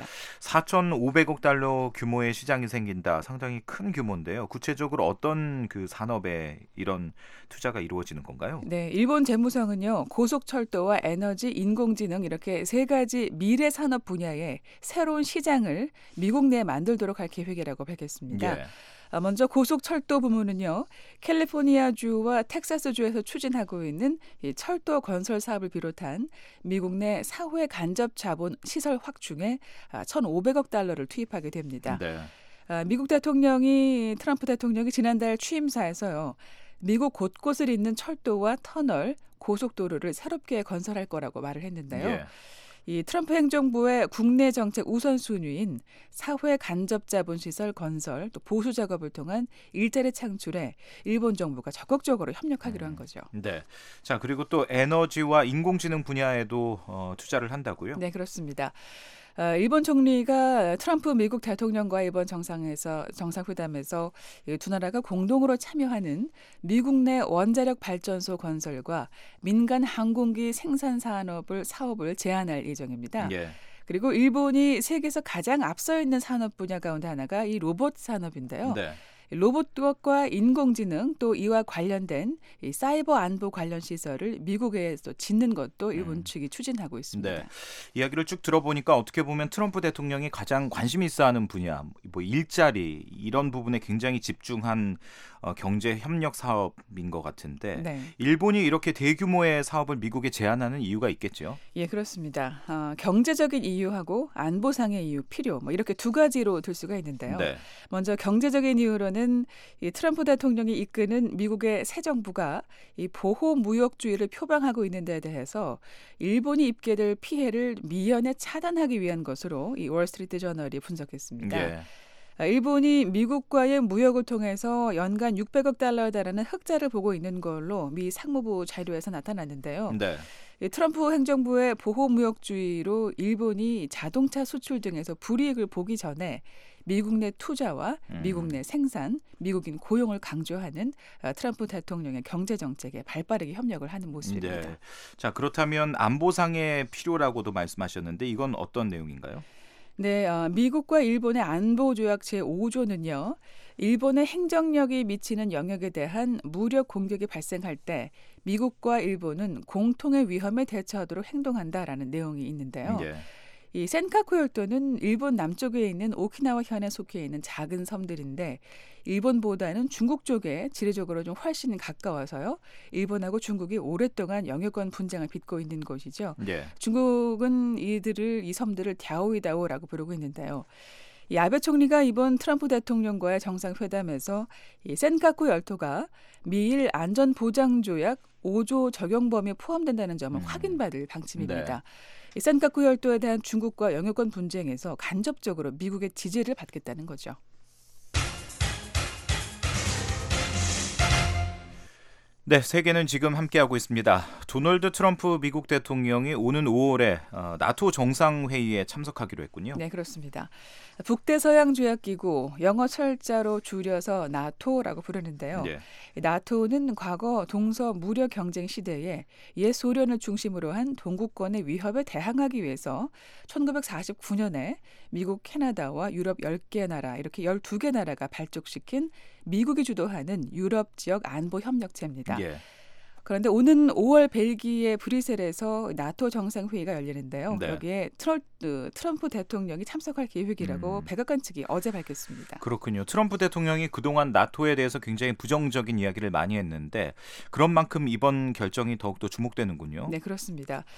사천오백억 달러 규모의 시장이 생긴다. 상당히 큰 규모인데요. 구체적으로 어떤 그 산업에 이런 투자가 이루어지는 건가요? 네, 일본 재무성은요, 고속철도와 에너지, 인공지능 이렇게 세 가지 미래 산업 분야에 새로운 시장을 미국 내에 만들도록 할 계획이라고 밝혔습니다. 예. 먼저 고속철도 부문은요, 캘리포니아주와 텍사스주에서 추진하고 있는 이 철도 건설 사업을 비롯한 미국 내 사회 간접 자본 시설 확충에 천오백억 달러를 투입하게 됩니다. 네. 미국 대통령이 트럼프 대통령이 지난달 취임사에서요, 미국 곳곳을 잇는 철도와 터널, 고속도로를 새롭게 건설할 거라고 말을 했는데요. 예. 이 트럼프 행정부의 국내 정책 우선순위인 사회 간접 자본시설 건설, 또 보수 작업을 통한 일자리 창출에 일본 정부가 적극적으로 협력하기로 한 거죠. 네. 자, 그리고 또 에너지와 인공지능 분야에도 어, 투자를 한다고요? 네, 그렇습니다. 어, 일본 총리가 트럼프 미국 대통령과 이번 정상에서 정상회담에서 두 나라가 공동으로 참여하는 미국 내 원자력 발전소 건설과 민간 항공기 생산 산업을 사업을 제안할 예정입니다. 예. 그리고 일본이 세계에서 가장 앞서 있는 산업 분야 가운데 하나가 이 로봇 산업인데요. 네. 로봇과 인공지능 또 이와 관련된 이 사이버 안보 관련 시설을 미국에서 짓는 것도 일본 측이 추진하고 있습니다. 네. 이야기를 쭉 들어보니까 어떻게 보면 트럼프 대통령이 가장 관심 있어하는 분야, 뭐 일자리 이런 부분에 굉장히 집중한 어, 경제 협력 사업인 것 같은데 네. 일본이 이렇게 대규모의 사업을 미국에 제안하는 이유가 있겠죠? 예, 그렇습니다. 어, 경제적인 이유하고 안보상의 이유, 필요 뭐 이렇게 두 가지로 들 수가 있는데요. 네. 먼저 경제적인 이유로는 이 트럼프 대통령이 이끄는 미국의 새 정부가 이 보호 무역주의를 표방하고 있는 데 대해서 일본이 입게 될 피해를 미연에 차단하기 위한 것으로 이 월스트리트 저널이 분석했습니다. 예. 일본이 미국과의 무역을 통해서 연간 육백억 달러에 달하는 흑자를 보고 있는 걸로 미 상무부 자료에서 나타났는데요. 네. 트럼프 행정부의 보호무역주의로 일본이 자동차 수출 등에서 불이익을 보기 전에 미국 내 투자와 음. 미국 내 생산, 미국인 고용을 강조하는 트럼프 대통령의 경제정책에 발빠르게 협력을 하는 모습입니다. 네. 자, 그렇다면 안보상의 필요라고도 말씀하셨는데 이건 어떤 내용인가요? 네, 어, 미국과 일본의 안보조약 제오 조는요. 일본의 행정력이 미치는 영역에 대한 무력 공격이 발생할 때 미국과 일본은 공통의 위험에 대처하도록 행동한다라는 내용이 있는데요. 예. 이 센카쿠 열도는 일본 남쪽에 있는 오키나와 현에 속해 있는 작은 섬들인데 일본보다는 중국 쪽에 지리적으로 좀 훨씬 가까워서요. 일본하고 중국이 오랫동안 영유권 분쟁을 빚고 있는 곳이죠. 예. 중국은 이들을 이 섬들을 갸오이다오라고 부르고 있는데요. 이 아베 총리가 이번 트럼프 대통령과의 정상회담에서 이 센카쿠 열도가 미일 안전보장조약 오 조 적용 범위에 포함된다는 점을 음. 확인받을 방침입니다. 네. 이 센카쿠 열도에 대한 중국과 영유권 분쟁에서 간접적으로 미국의 지지를 받겠다는 거죠. 네, 세계는 지금 함께하고 있습니다. 도널드 트럼프 미국 대통령이 오는 오월에 어, 나토 정상회의에 참석하기로 했군요. 네, 그렇습니다. 북대서양조약기구, 영어 철자로 줄여서 나토라고 부르는데요. 네. 나토는 과거 동서 무력 경쟁 시대에 옛 소련을 중심으로 한 동구권의 위협에 대항하기 위해서 천구백사십구 년에 미국, 캐나다와 유럽 열 개 나라, 이렇게 열두 개 나라가 발족시킨 미국이 주도하는 유럽 지역 안보 협력체입니다. 예. 그런데 오는 오월 벨기에 브뤼셀에서 나토 정상회의가 열리는데요. 네. 여기에 트럼프, 트럼프 대통령이 참석할 계획이라고 음. 백악관 측이 어제 밝혔습니다. 그렇군요. 트럼프 대통령이 그동안 나토에 대해서 굉장히 부정적인 이야기를 많이 했는데 그런 만큼 이번 결정이 더욱더 주목되는군요. 네, 그렇습니다.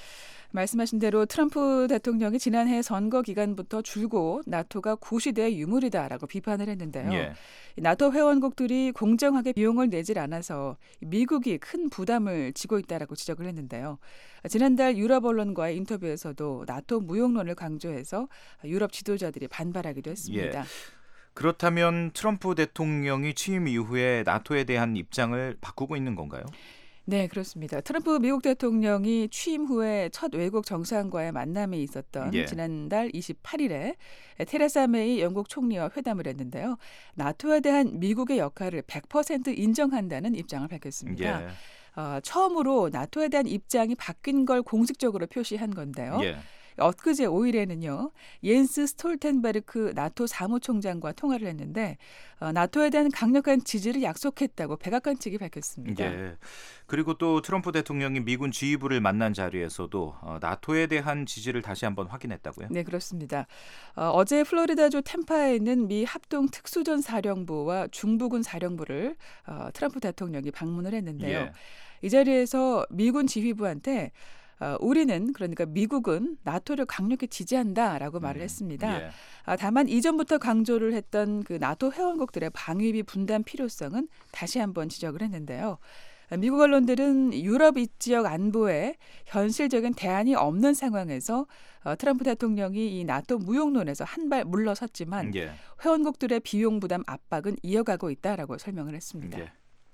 말씀하신 대로 트럼프 대통령이 지난해 선거 기간부터 줄곧 나토가 구시대의 유물이다라고 비판을 했는데요. 예. 나토 회원국들이 공정하게 비용을 내질 않아서 미국이 큰 부담을 지고 있다라고 지적을 했는데요. 지난달 유럽 언론과의 인터뷰에서도 나토 무용론을 강조해서 유럽 지도자들이 반발하기도 했습니다. 예. 그렇다면 트럼프 대통령이 취임 이후에 나토에 대한 입장을 바꾸고 있는 건가요? 네, 그렇습니다. 트럼프 미국 대통령이 취임 후에 첫 외국 정상과의 만남이 있었던 예. 지난달 이십팔일에 테레사 메이 영국 총리와 회담을 했는데요. 나토에 대한 미국의 역할을 백 퍼센트 인정한다는 입장을 밝혔습니다. 예. 어, 처음으로 나토에 대한 입장이 바뀐 걸 공식적으로 표시한 건데요. 예. 엊그제 오일에는요. 옌스 스톨텐베르크 나토 사무총장과 통화를 했는데 어, 나토에 대한 강력한 지지를 약속했다고 백악관 측이 밝혔습니다. 예. 그리고 또 트럼프 대통령이 미군 지휘부를 만난 자리에서도 어, 나토에 대한 지지를 다시 한번 확인했다고요? 네, 그렇습니다. 어, 어제 플로리다주 템파에 있는 미 합동 특수전 사령부와 중부군 사령부를 어, 트럼프 대통령이 방문을 했는데요. 예. 이 자리에서 미군 지휘부한테 어, 우리는 그러니까 미국은 나토를 강력히 지지한다라고 말을 했습니다. 예. 아, 다만 이전부터 강조를 했던 그 나토 회원국들의 방위비 분담 필요성은 다시 한번 지적을 했는데요. 미국 언론들은 유럽 지역 안보에 현실적인 대안이 없는 상황에서 어, 트럼프 대통령이 이 나토 무용론에서 한 발 물러섰지만 예. 회원국들의 비용 부담 압박은 이어가고 있다라고 설명을 했습니다. 예.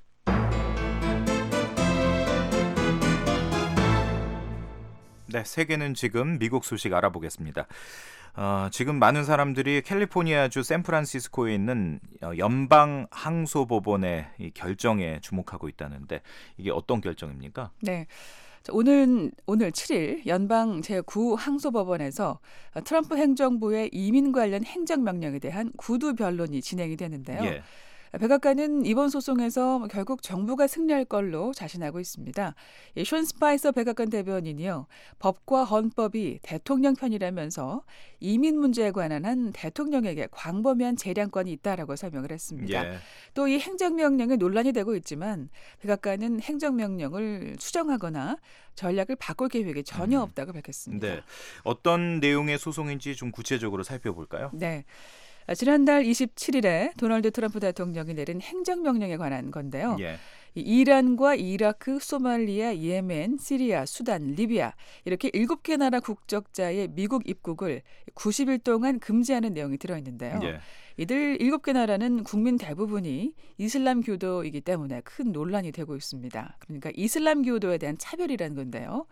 네, 세계는 지금 미국 소식 알아보겠습니다. 어, 지금 많은 사람들이 캘리포니아주 샌프란시스코에 있는 연방 항소법원의 이 결정에 주목하고 있다는데 이게 어떤 결정입니까? 네. 오늘 오늘 칠일 연방 제구 항소법원에서 트럼프 행정부의 이민 관련 행정명령에 대한 구두 변론이 진행이 되는데요. 예. 백악관은 이번 소송에서 결국 정부가 승리할 걸로 자신하고 있습니다. 숀 스파이서 백악관 대변인이요. 법과 헌법이 대통령 편이라면서 이민 문제에 관한 한 대통령에게 광범위한 재량권이 있다라고 설명을 했습니다. 예. 또 이 행정명령에 논란이 되고 있지만 백악관은 행정명령을 수정하거나 전략을 바꿀 계획이 전혀 없다고 밝혔습니다. 네. 어떤 내용의 소송인지 좀 구체적으로 살펴볼까요? 네. 지난달 이십칠일에 도널드 트럼프 대통령이 내린 행정명령에 관한 건데요. 예. 이란과 이라크, 소말리아, 예멘, 시리아, 수단, 리비아 이렇게 일곱 개 나라 국적자의 미국 입국을 구십일 동안 금지하는 내용이 들어있는데요. 예. 이들 일곱 개 나라는 국민 대부분이 이슬람 교도이기 때문에 큰 논란이 되고 있습니다. 그러니까 이슬람 교도에 대한 차별이라는 건데요.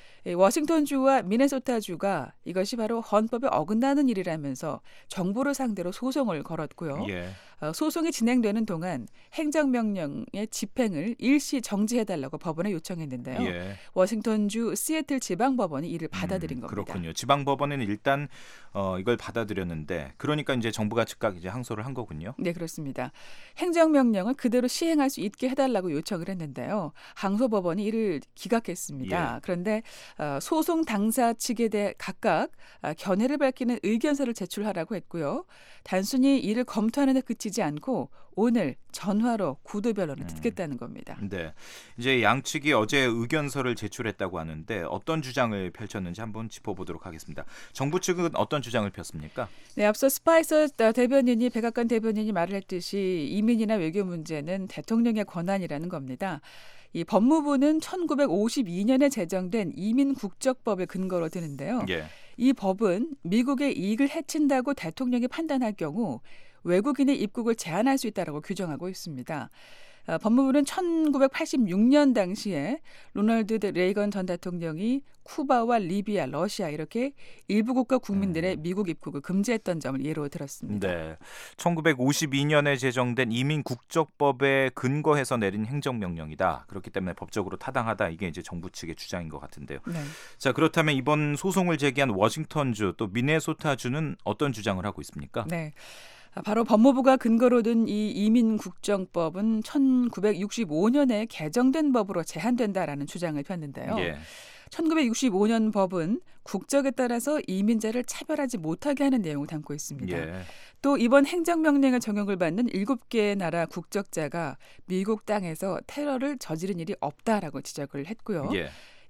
워싱턴주와 미네소타주가 이것이 바로 헌법에 어긋나는 일이라면서 정부를 상대로 소송을 걸었고요. 예. 어, 소송이 진행되는 동안 행정명령의 집행을 일시 정지해달라고 법원에 요청했는데요. 예. 워싱턴주 시애틀 지방법원이 이를 받아들인 음, 겁니다. 그렇군요. 지방법원은 일단 어, 이걸 받아들였는데 그러니까 이제 정부가 즉각 이제 항소를 한 거군요. 네, 그렇습니다. 행정명령을 그대로 시행할 수 있게 해달라고 요청을 했는데요. 항소법원이 이를 기각했습니다. 예. 그런데 어, 소송 당사 측에 대해 각각 어, 견해를 밝히는 의견서를 제출하라고 했고요. 단순히 이를 검토하는 데 그치지 않고 오늘 전화로 구두 변론을 듣겠다는 겁니다. 네, 이제 양측이 어제 의견서를 제출했다고 하는데 어떤 주장을 펼쳤는지 한번 짚어보도록 하겠습니다. 정부 측은 어떤 주장을 폈습니까? 네, 앞서 스파이서 대변인이 백악관 대변인이 말을 했듯이 이민이나 외교 문제는 대통령의 권한이라는 겁니다. 이 법무부는 천구백오십이년에 제정된 이민국적법을 근거로 드는데요. 예. 이 법은 미국의 이익을 해친다고 대통령이 판단할 경우 외국인의 입국을 제한할 수 있다고 규정하고 있습니다. 어, 법무부는 천구백팔십육년 당시에 로널드 레이건 전 대통령이 쿠바와 리비아, 러시아 이렇게 일부 국가 국민들의 미국 입국을 금지했던 점을 예로 들었습니다. 네, 천구백오십이년에 제정된 이민국적법에 근거해서 내린 행정명령이다. 그렇기 때문에 법적으로 타당하다. 이게 이제 정부 측의 주장인 것 같은데요. 네. 자, 그렇다면 이번 소송을 제기한 워싱턴주 또 미네소타주는 어떤 주장을 하고 있습니까? 네. 바로 법무부가 근거로 든 이 이민국정법은 천구백육십오년에 개정된 법으로 제한된다라는 주장을 폈는데요. 예. 천구백육십오년 법은 국적에 따라서 이민자를 차별하지 못하게 하는 내용을 담고 있습니다. 예. 또 이번 행정명령의 적용을 받는 일곱 개 나라 국적자가 미국 땅에서 테러를 저지른 일이 없다라고 지적을 했고요. 예.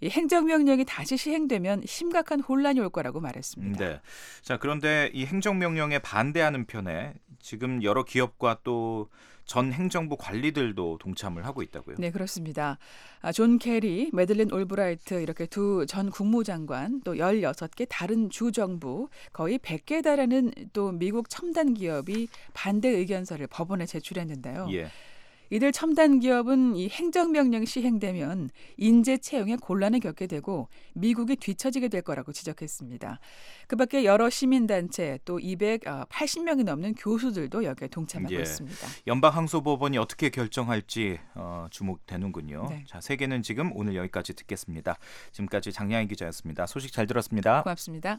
이 행정명령이 다시 시행되면 심각한 혼란이 올 거라고 말했습니다. 네. 자, 그런데 이 행정명령에 반대하는 편에 지금 여러 기업과 또 전 행정부 관리들도 동참을 하고 있다고요. 네, 그렇습니다. 아, 존 케리, 매들린 올브라이트 이렇게 두 전 국무장관 또 열여섯 개 다른 주정부 거의 백 개 달하는 또 미국 첨단 기업이 반대 의견서를 법원에 제출했는데요. 예. 이들 첨단 기업은 이 행정명령 시행되면 인재 채용에 곤란을 겪게 되고 미국이 뒤처지게 될 거라고 지적했습니다. 그밖에 여러 시민단체 또 이백팔십 명이 넘는 교수들도 여기에 동참하고 예. 있습니다. 연방항소법원이 어떻게 결정할지 어, 주목되는군요. 네. 자, 세계는 지금 오늘 여기까지 듣겠습니다. 지금까지 장량희 기자였습니다. 소식 잘 들었습니다. 고맙습니다.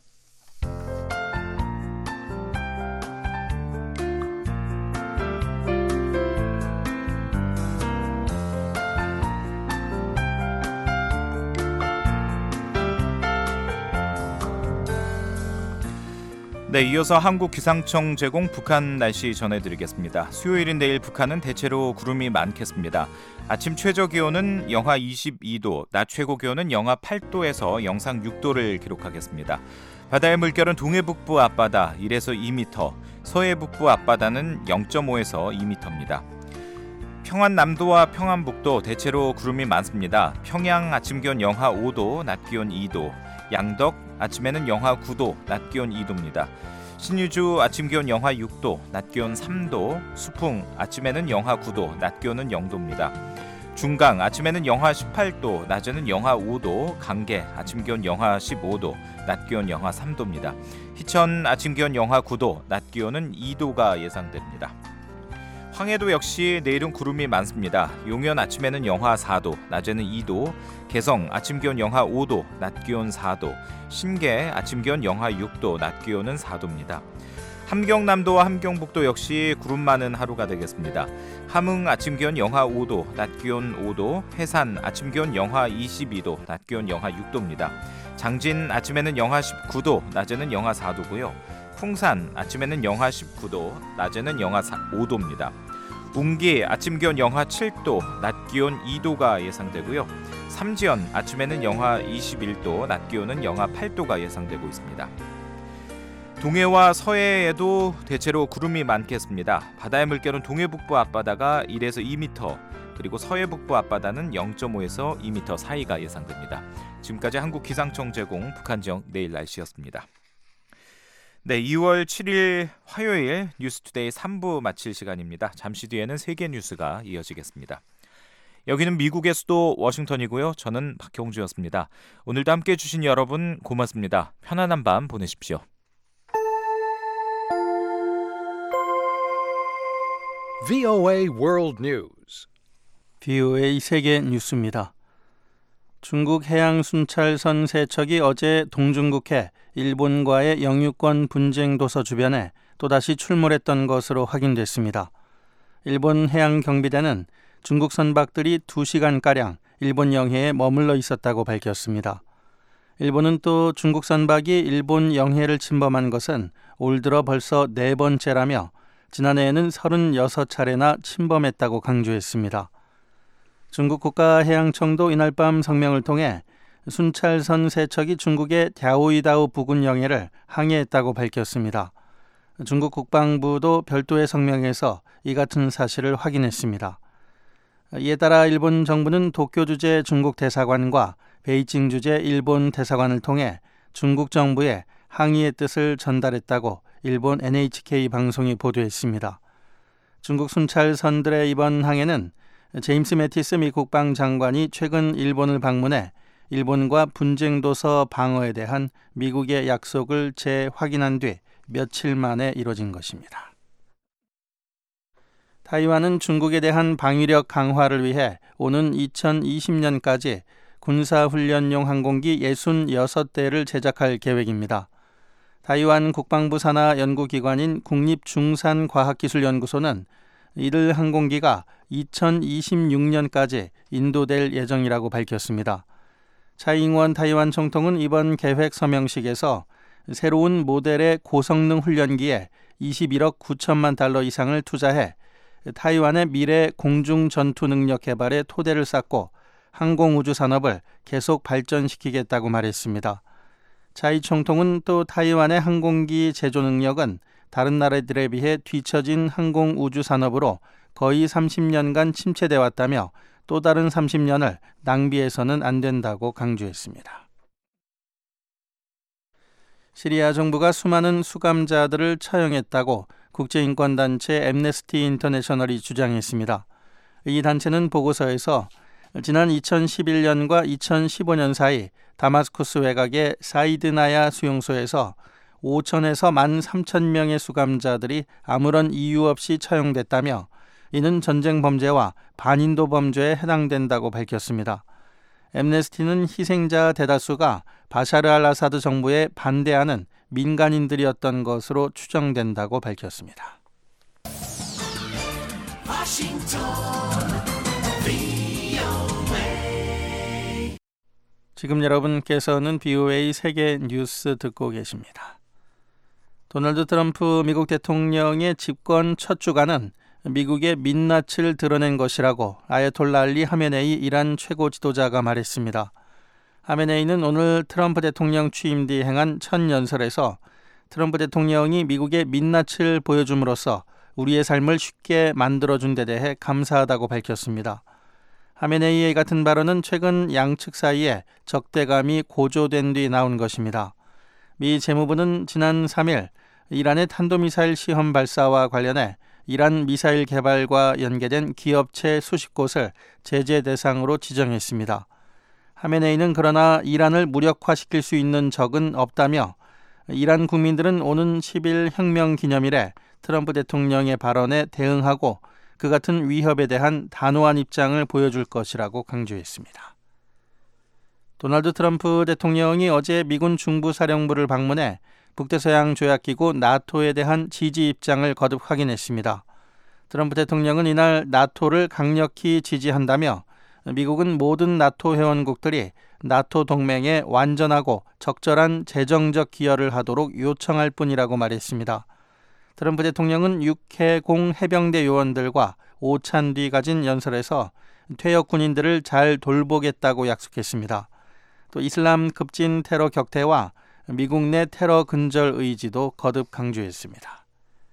네, 이어서 한국기상청 제공 북한 날씨 전해드리겠습니다. 수요일인 내일 북한은 대체로 구름이 많겠습니다. 아침 최저기온은 영하 이십이 도, 낮 최고기온은 영하 팔 도에서 영상 육 도를 기록하겠습니다. 바다의 물결은 동해북부 앞바다 일에서 이 미터, 서해북부 앞바다는 영 점 오에서 이 미터입니다. 평안남도와 평안북도 대체로 구름이 많습니다. 평양 아침 기온 영하 오 도, 낮 기온 이 도, 양덕 아침에는 영하 구 도, 낮 기온 이 도입니다. 신유주 아침 기온 영하 육 도, 낮 기온 삼 도, 수풍 아침에는 영하 구 도, 낮 기온은 영 도입니다. 중강 아침에는 영하 십팔 도, 낮에는 영하 오 도, 강계 아침 기온 영하 십오 도, 낮 기온 영하 삼 도입니다. 희천 아침 기온 영하 구 도, 낮 기온은 이 도가 예상됩니다. 황해도 역시 내일은 구름이 많습니다. 용현 아침에는 영하 사 도, 낮에는 이 도, 개성 아침 기온 영하 오 도, 낮 기온 사 도, 신계 아침 기온 영하 육 도, 낮 기온은 사 도입니다. 함경남도와 함경북도 역시 구름 많은 하루가 되겠습니다. 함흥 아침 기온 영하 오 도, 낮 기온 오 도, 해산 아침 기온 영하 이십이 도, 낮 기온 영하 육 도입니다. 장진 아침에는 영하 십구 도, 낮에는 영하 사 도고요. 풍산 아침에는 영하 십구 도, 낮에는 영하 오 도입니다. 웅기 아침 기온 영하 칠 도, 낮 기온 이 도가 예상되고요. 삼지연 아침에는 영하 이십일 도, 낮 기온은 영하 팔 도가 예상되고 있습니다. 동해와 서해에도 대체로 구름이 많겠습니다. 바다의 물결은 동해북부 앞바다가 일에서 이 미터, 그리고 서해북부 앞바다는 영 점 오에서 이 미터 사이가 예상됩니다. 지금까지 한국기상청 제공 북한 지역 내일 날씨였습니다. 네, 이월 칠일 화요일 뉴스투데이 삼 부 마칠 시간입니다. 잠시 뒤에는 세계 뉴스가 이어지겠습니다. 여기는 미국의 수도 워싱턴이고요. 저는 박형주였습니다. 오늘도 함께해 주신 여러분 고맙습니다. 편안한 밤 보내십시오. 브이오에이 World News. 브이오에이 세계 뉴스입니다. 중국 해양순찰선 세척이 어제 동중국해 일본과의 영유권 분쟁 도서 주변에 또다시 출몰했던 것으로 확인됐습니다. 일본 해양경비대는 중국 선박들이 두 시간가량 일본 영해에 머물러 있었다고 밝혔습니다. 일본은 또 중국 선박이 일본 영해를 침범한 것은 올 들어 벌써 네 번째라며 지난해에는 서른여섯 차례나 침범했다고 강조했습니다. 중국 국가해양청도 이날 밤 성명을 통해 순찰선 세척이 중국의 랴오이다오 부근 영해를 항해했다고 밝혔습니다. 중국 국방부도 별도의 성명에서 이 같은 사실을 확인했습니다. 이에 따라 일본 정부는 도쿄 주재 중국 대사관과 베이징 주재 일본 대사관을 통해 중국 정부에 항의의 뜻을 전달했다고 일본 엔에이치케이 방송이 보도했습니다. 중국 순찰선들의 이번 항해는 제임스 매티스 미 국방장관이 최근 일본을 방문해 일본과 분쟁도서 방어에 대한 미국의 약속을 재확인한 뒤 며칠 만에 이뤄진 것입니다. 타이완은 중국에 대한 방위력 강화를 위해 오는 이천이십 년까지 군사훈련용 항공기 육십육 대를 제작할 계획입니다. 타이완 국방부 산하 연구기관인 국립중산과학기술연구소는 이들 항공기가 이천이십육 년까지 인도될 예정이라고 밝혔습니다. 차이잉원 타이완 총통은 이번 계획 서명식에서 새로운 모델의 고성능 훈련기에 이십일억 구천만 달러 이상을 투자해 타이완의 미래 공중 전투 능력 개발에 토대를 쌓고 항공우주 산업을 계속 발전시키겠다고 말했습니다. 차이 총통은 또 타이완의 항공기 제조 능력은 다른 나라들에 비해 뒤처진 항공우주 산업으로 거의 삼십 년간 침체돼 왔다며 또 다른 삼십 년을 낭비해서는 안 된다고 강조했습니다. 시리아 정부가 수많은 수감자들을 처형했다고 국제인권단체 앰네스티 인터내셔널이 주장했습니다. 이 단체는 보고서에서 지난 이천십일 년과 이천십오 년 사이 다마스쿠스 외곽의 사이드나야 수용소에서 오천에서 만 삼천 명의 수감자들이 아무런 이유 없이 처형됐다며 이는 전쟁 범죄와 반인도 범죄에 해당된다고 밝혔습니다. 앰네스티는 희생자 대다수가 바샤르 알 아사드 정부에 반대하는 민간인들이었던 것으로 추정된다고 밝혔습니다. 지금 여러분께서는 비오에이 세계 뉴스 듣고 계십니다. 도널드 트럼프 미국 대통령의 집권 첫 주간은 미국의 민낯을 드러낸 것이라고 아야톨라 알리 하메네이 이란 최고 지도자가 말했습니다. 하메네이는 오늘 트럼프 대통령 취임 뒤 행한 첫 연설에서 트럼프 대통령이 미국의 민낯을 보여줌으로써 우리의 삶을 쉽게 만들어준 데 대해 감사하다고 밝혔습니다. 하메네이의 같은 발언은 최근 양측 사이에 적대감이 고조된 뒤 나온 것입니다. 미 재무부는 지난 삼 일 이란의 탄도미사일 시험 발사와 관련해 이란 미사일 개발과 연계된 기업체 수십 곳을 제재 대상으로 지정했습니다. 하메네이는 그러나 이란을 무력화시킬 수 있는 적은 없다며 이란 국민들은 오는 십 일 혁명 기념일에 트럼프 대통령의 발언에 대응하고 그 같은 위협에 대한 단호한 입장을 보여줄 것이라고 강조했습니다. 도널드 트럼프 대통령이 어제 미군 중부사령부를 방문해 북대서양 조약기구 나토에 대한 지지 입장을 거듭 확인했습니다. 트럼프 대통령은 이날 나토를 강력히 지지한다며 미국은 모든 나토 회원국들이 나토 동맹에 완전하고 적절한 재정적 기여를 하도록 요청할 뿐이라고 말했습니다. 트럼프 대통령은 육해공 해병대 요원들과 오찬 뒤 가진 연설에서 퇴역 군인들을 잘 돌보겠다고 약속했습니다. 또 이슬람 급진 테러 격퇴와 미국 내 테러 근절 의지도 거듭 강조했습니다.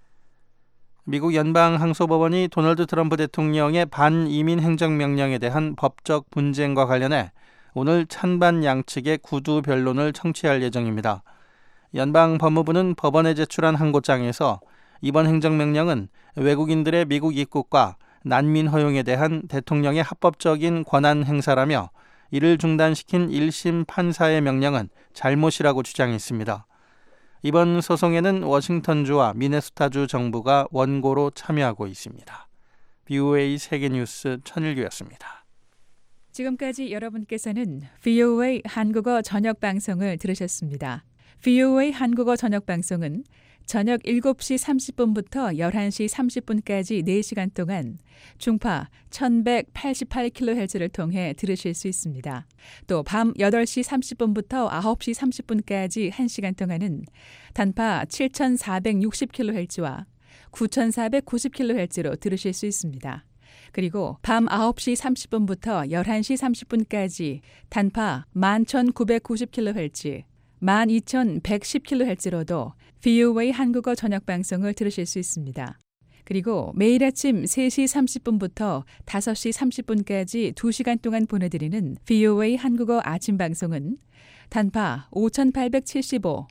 미국 연방항소법원이 도널드 트럼프 대통령의 반이민 행정명령에 대한 법적 분쟁과 관련해 오늘 찬반 양측의 구두 변론을 청취할 예정입니다. 연방법무부는 법원에 제출한 항고장에서 이번 행정명령은 외국인들의 미국 입국과 난민 허용에 대한 대통령의 합법적인 권한 행사라며 이를 중단시킨 일 심 판사의 명령은 잘못이라고 주장했습니다. 이번 소송에는 워싱턴주와 미네소타주 정부가 원고로 참여하고 있습니다. 비오에이 세계뉴스 천일규였습니다. 지금까지 여러분께서는 비오에이 한국어 저녁 방송을 들으셨습니다. 비오에이 한국어 저녁 방송은 저녁 일곱 시 삼십 분부터 열한 시 삼십 분까지 네 시간 동안 중파 천백팔십팔 킬로헤르츠를 통해 들으실 수 있습니다. 또 밤 여덟 시 삼십 분부터 아홉 시 삼십 분까지 한 시간 동안은 단파 칠천사백육십 킬로헤르츠와 구천사백구십 킬로헤르츠로 들으실 수 있습니다. 그리고 밤 아홉 시 삼십 분부터 열한 시 삼십 분까지 단파 만 천구백구십 킬로헤르츠, 만 이천백십 킬로헤르츠로도 비오에이 한국어 저녁 방송을 들으실 수 있습니다. 그리고 매일 아침 세 시 삼십 분부터 다섯 시 삼십 분까지 두 시간 동안 보내드리는 비오에이 한국어 아침 방송은 단파 오천팔백칠십오,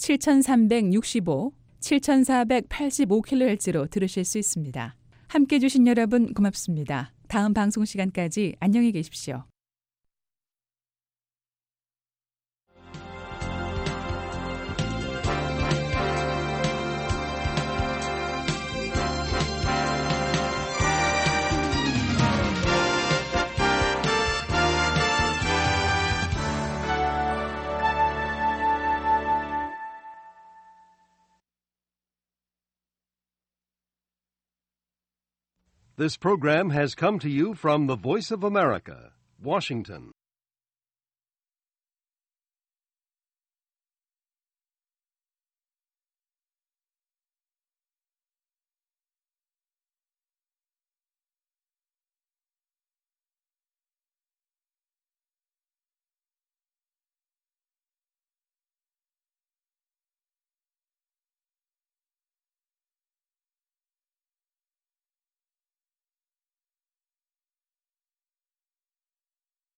칠천삼백육십오, 칠천사백팔십오 킬로헤르츠로 들으실 수 있습니다. 함께해 주신 여러분 고맙습니다. 다음 방송 시간까지 안녕히 계십시오. This program has come to you from the Voice of America, Washington.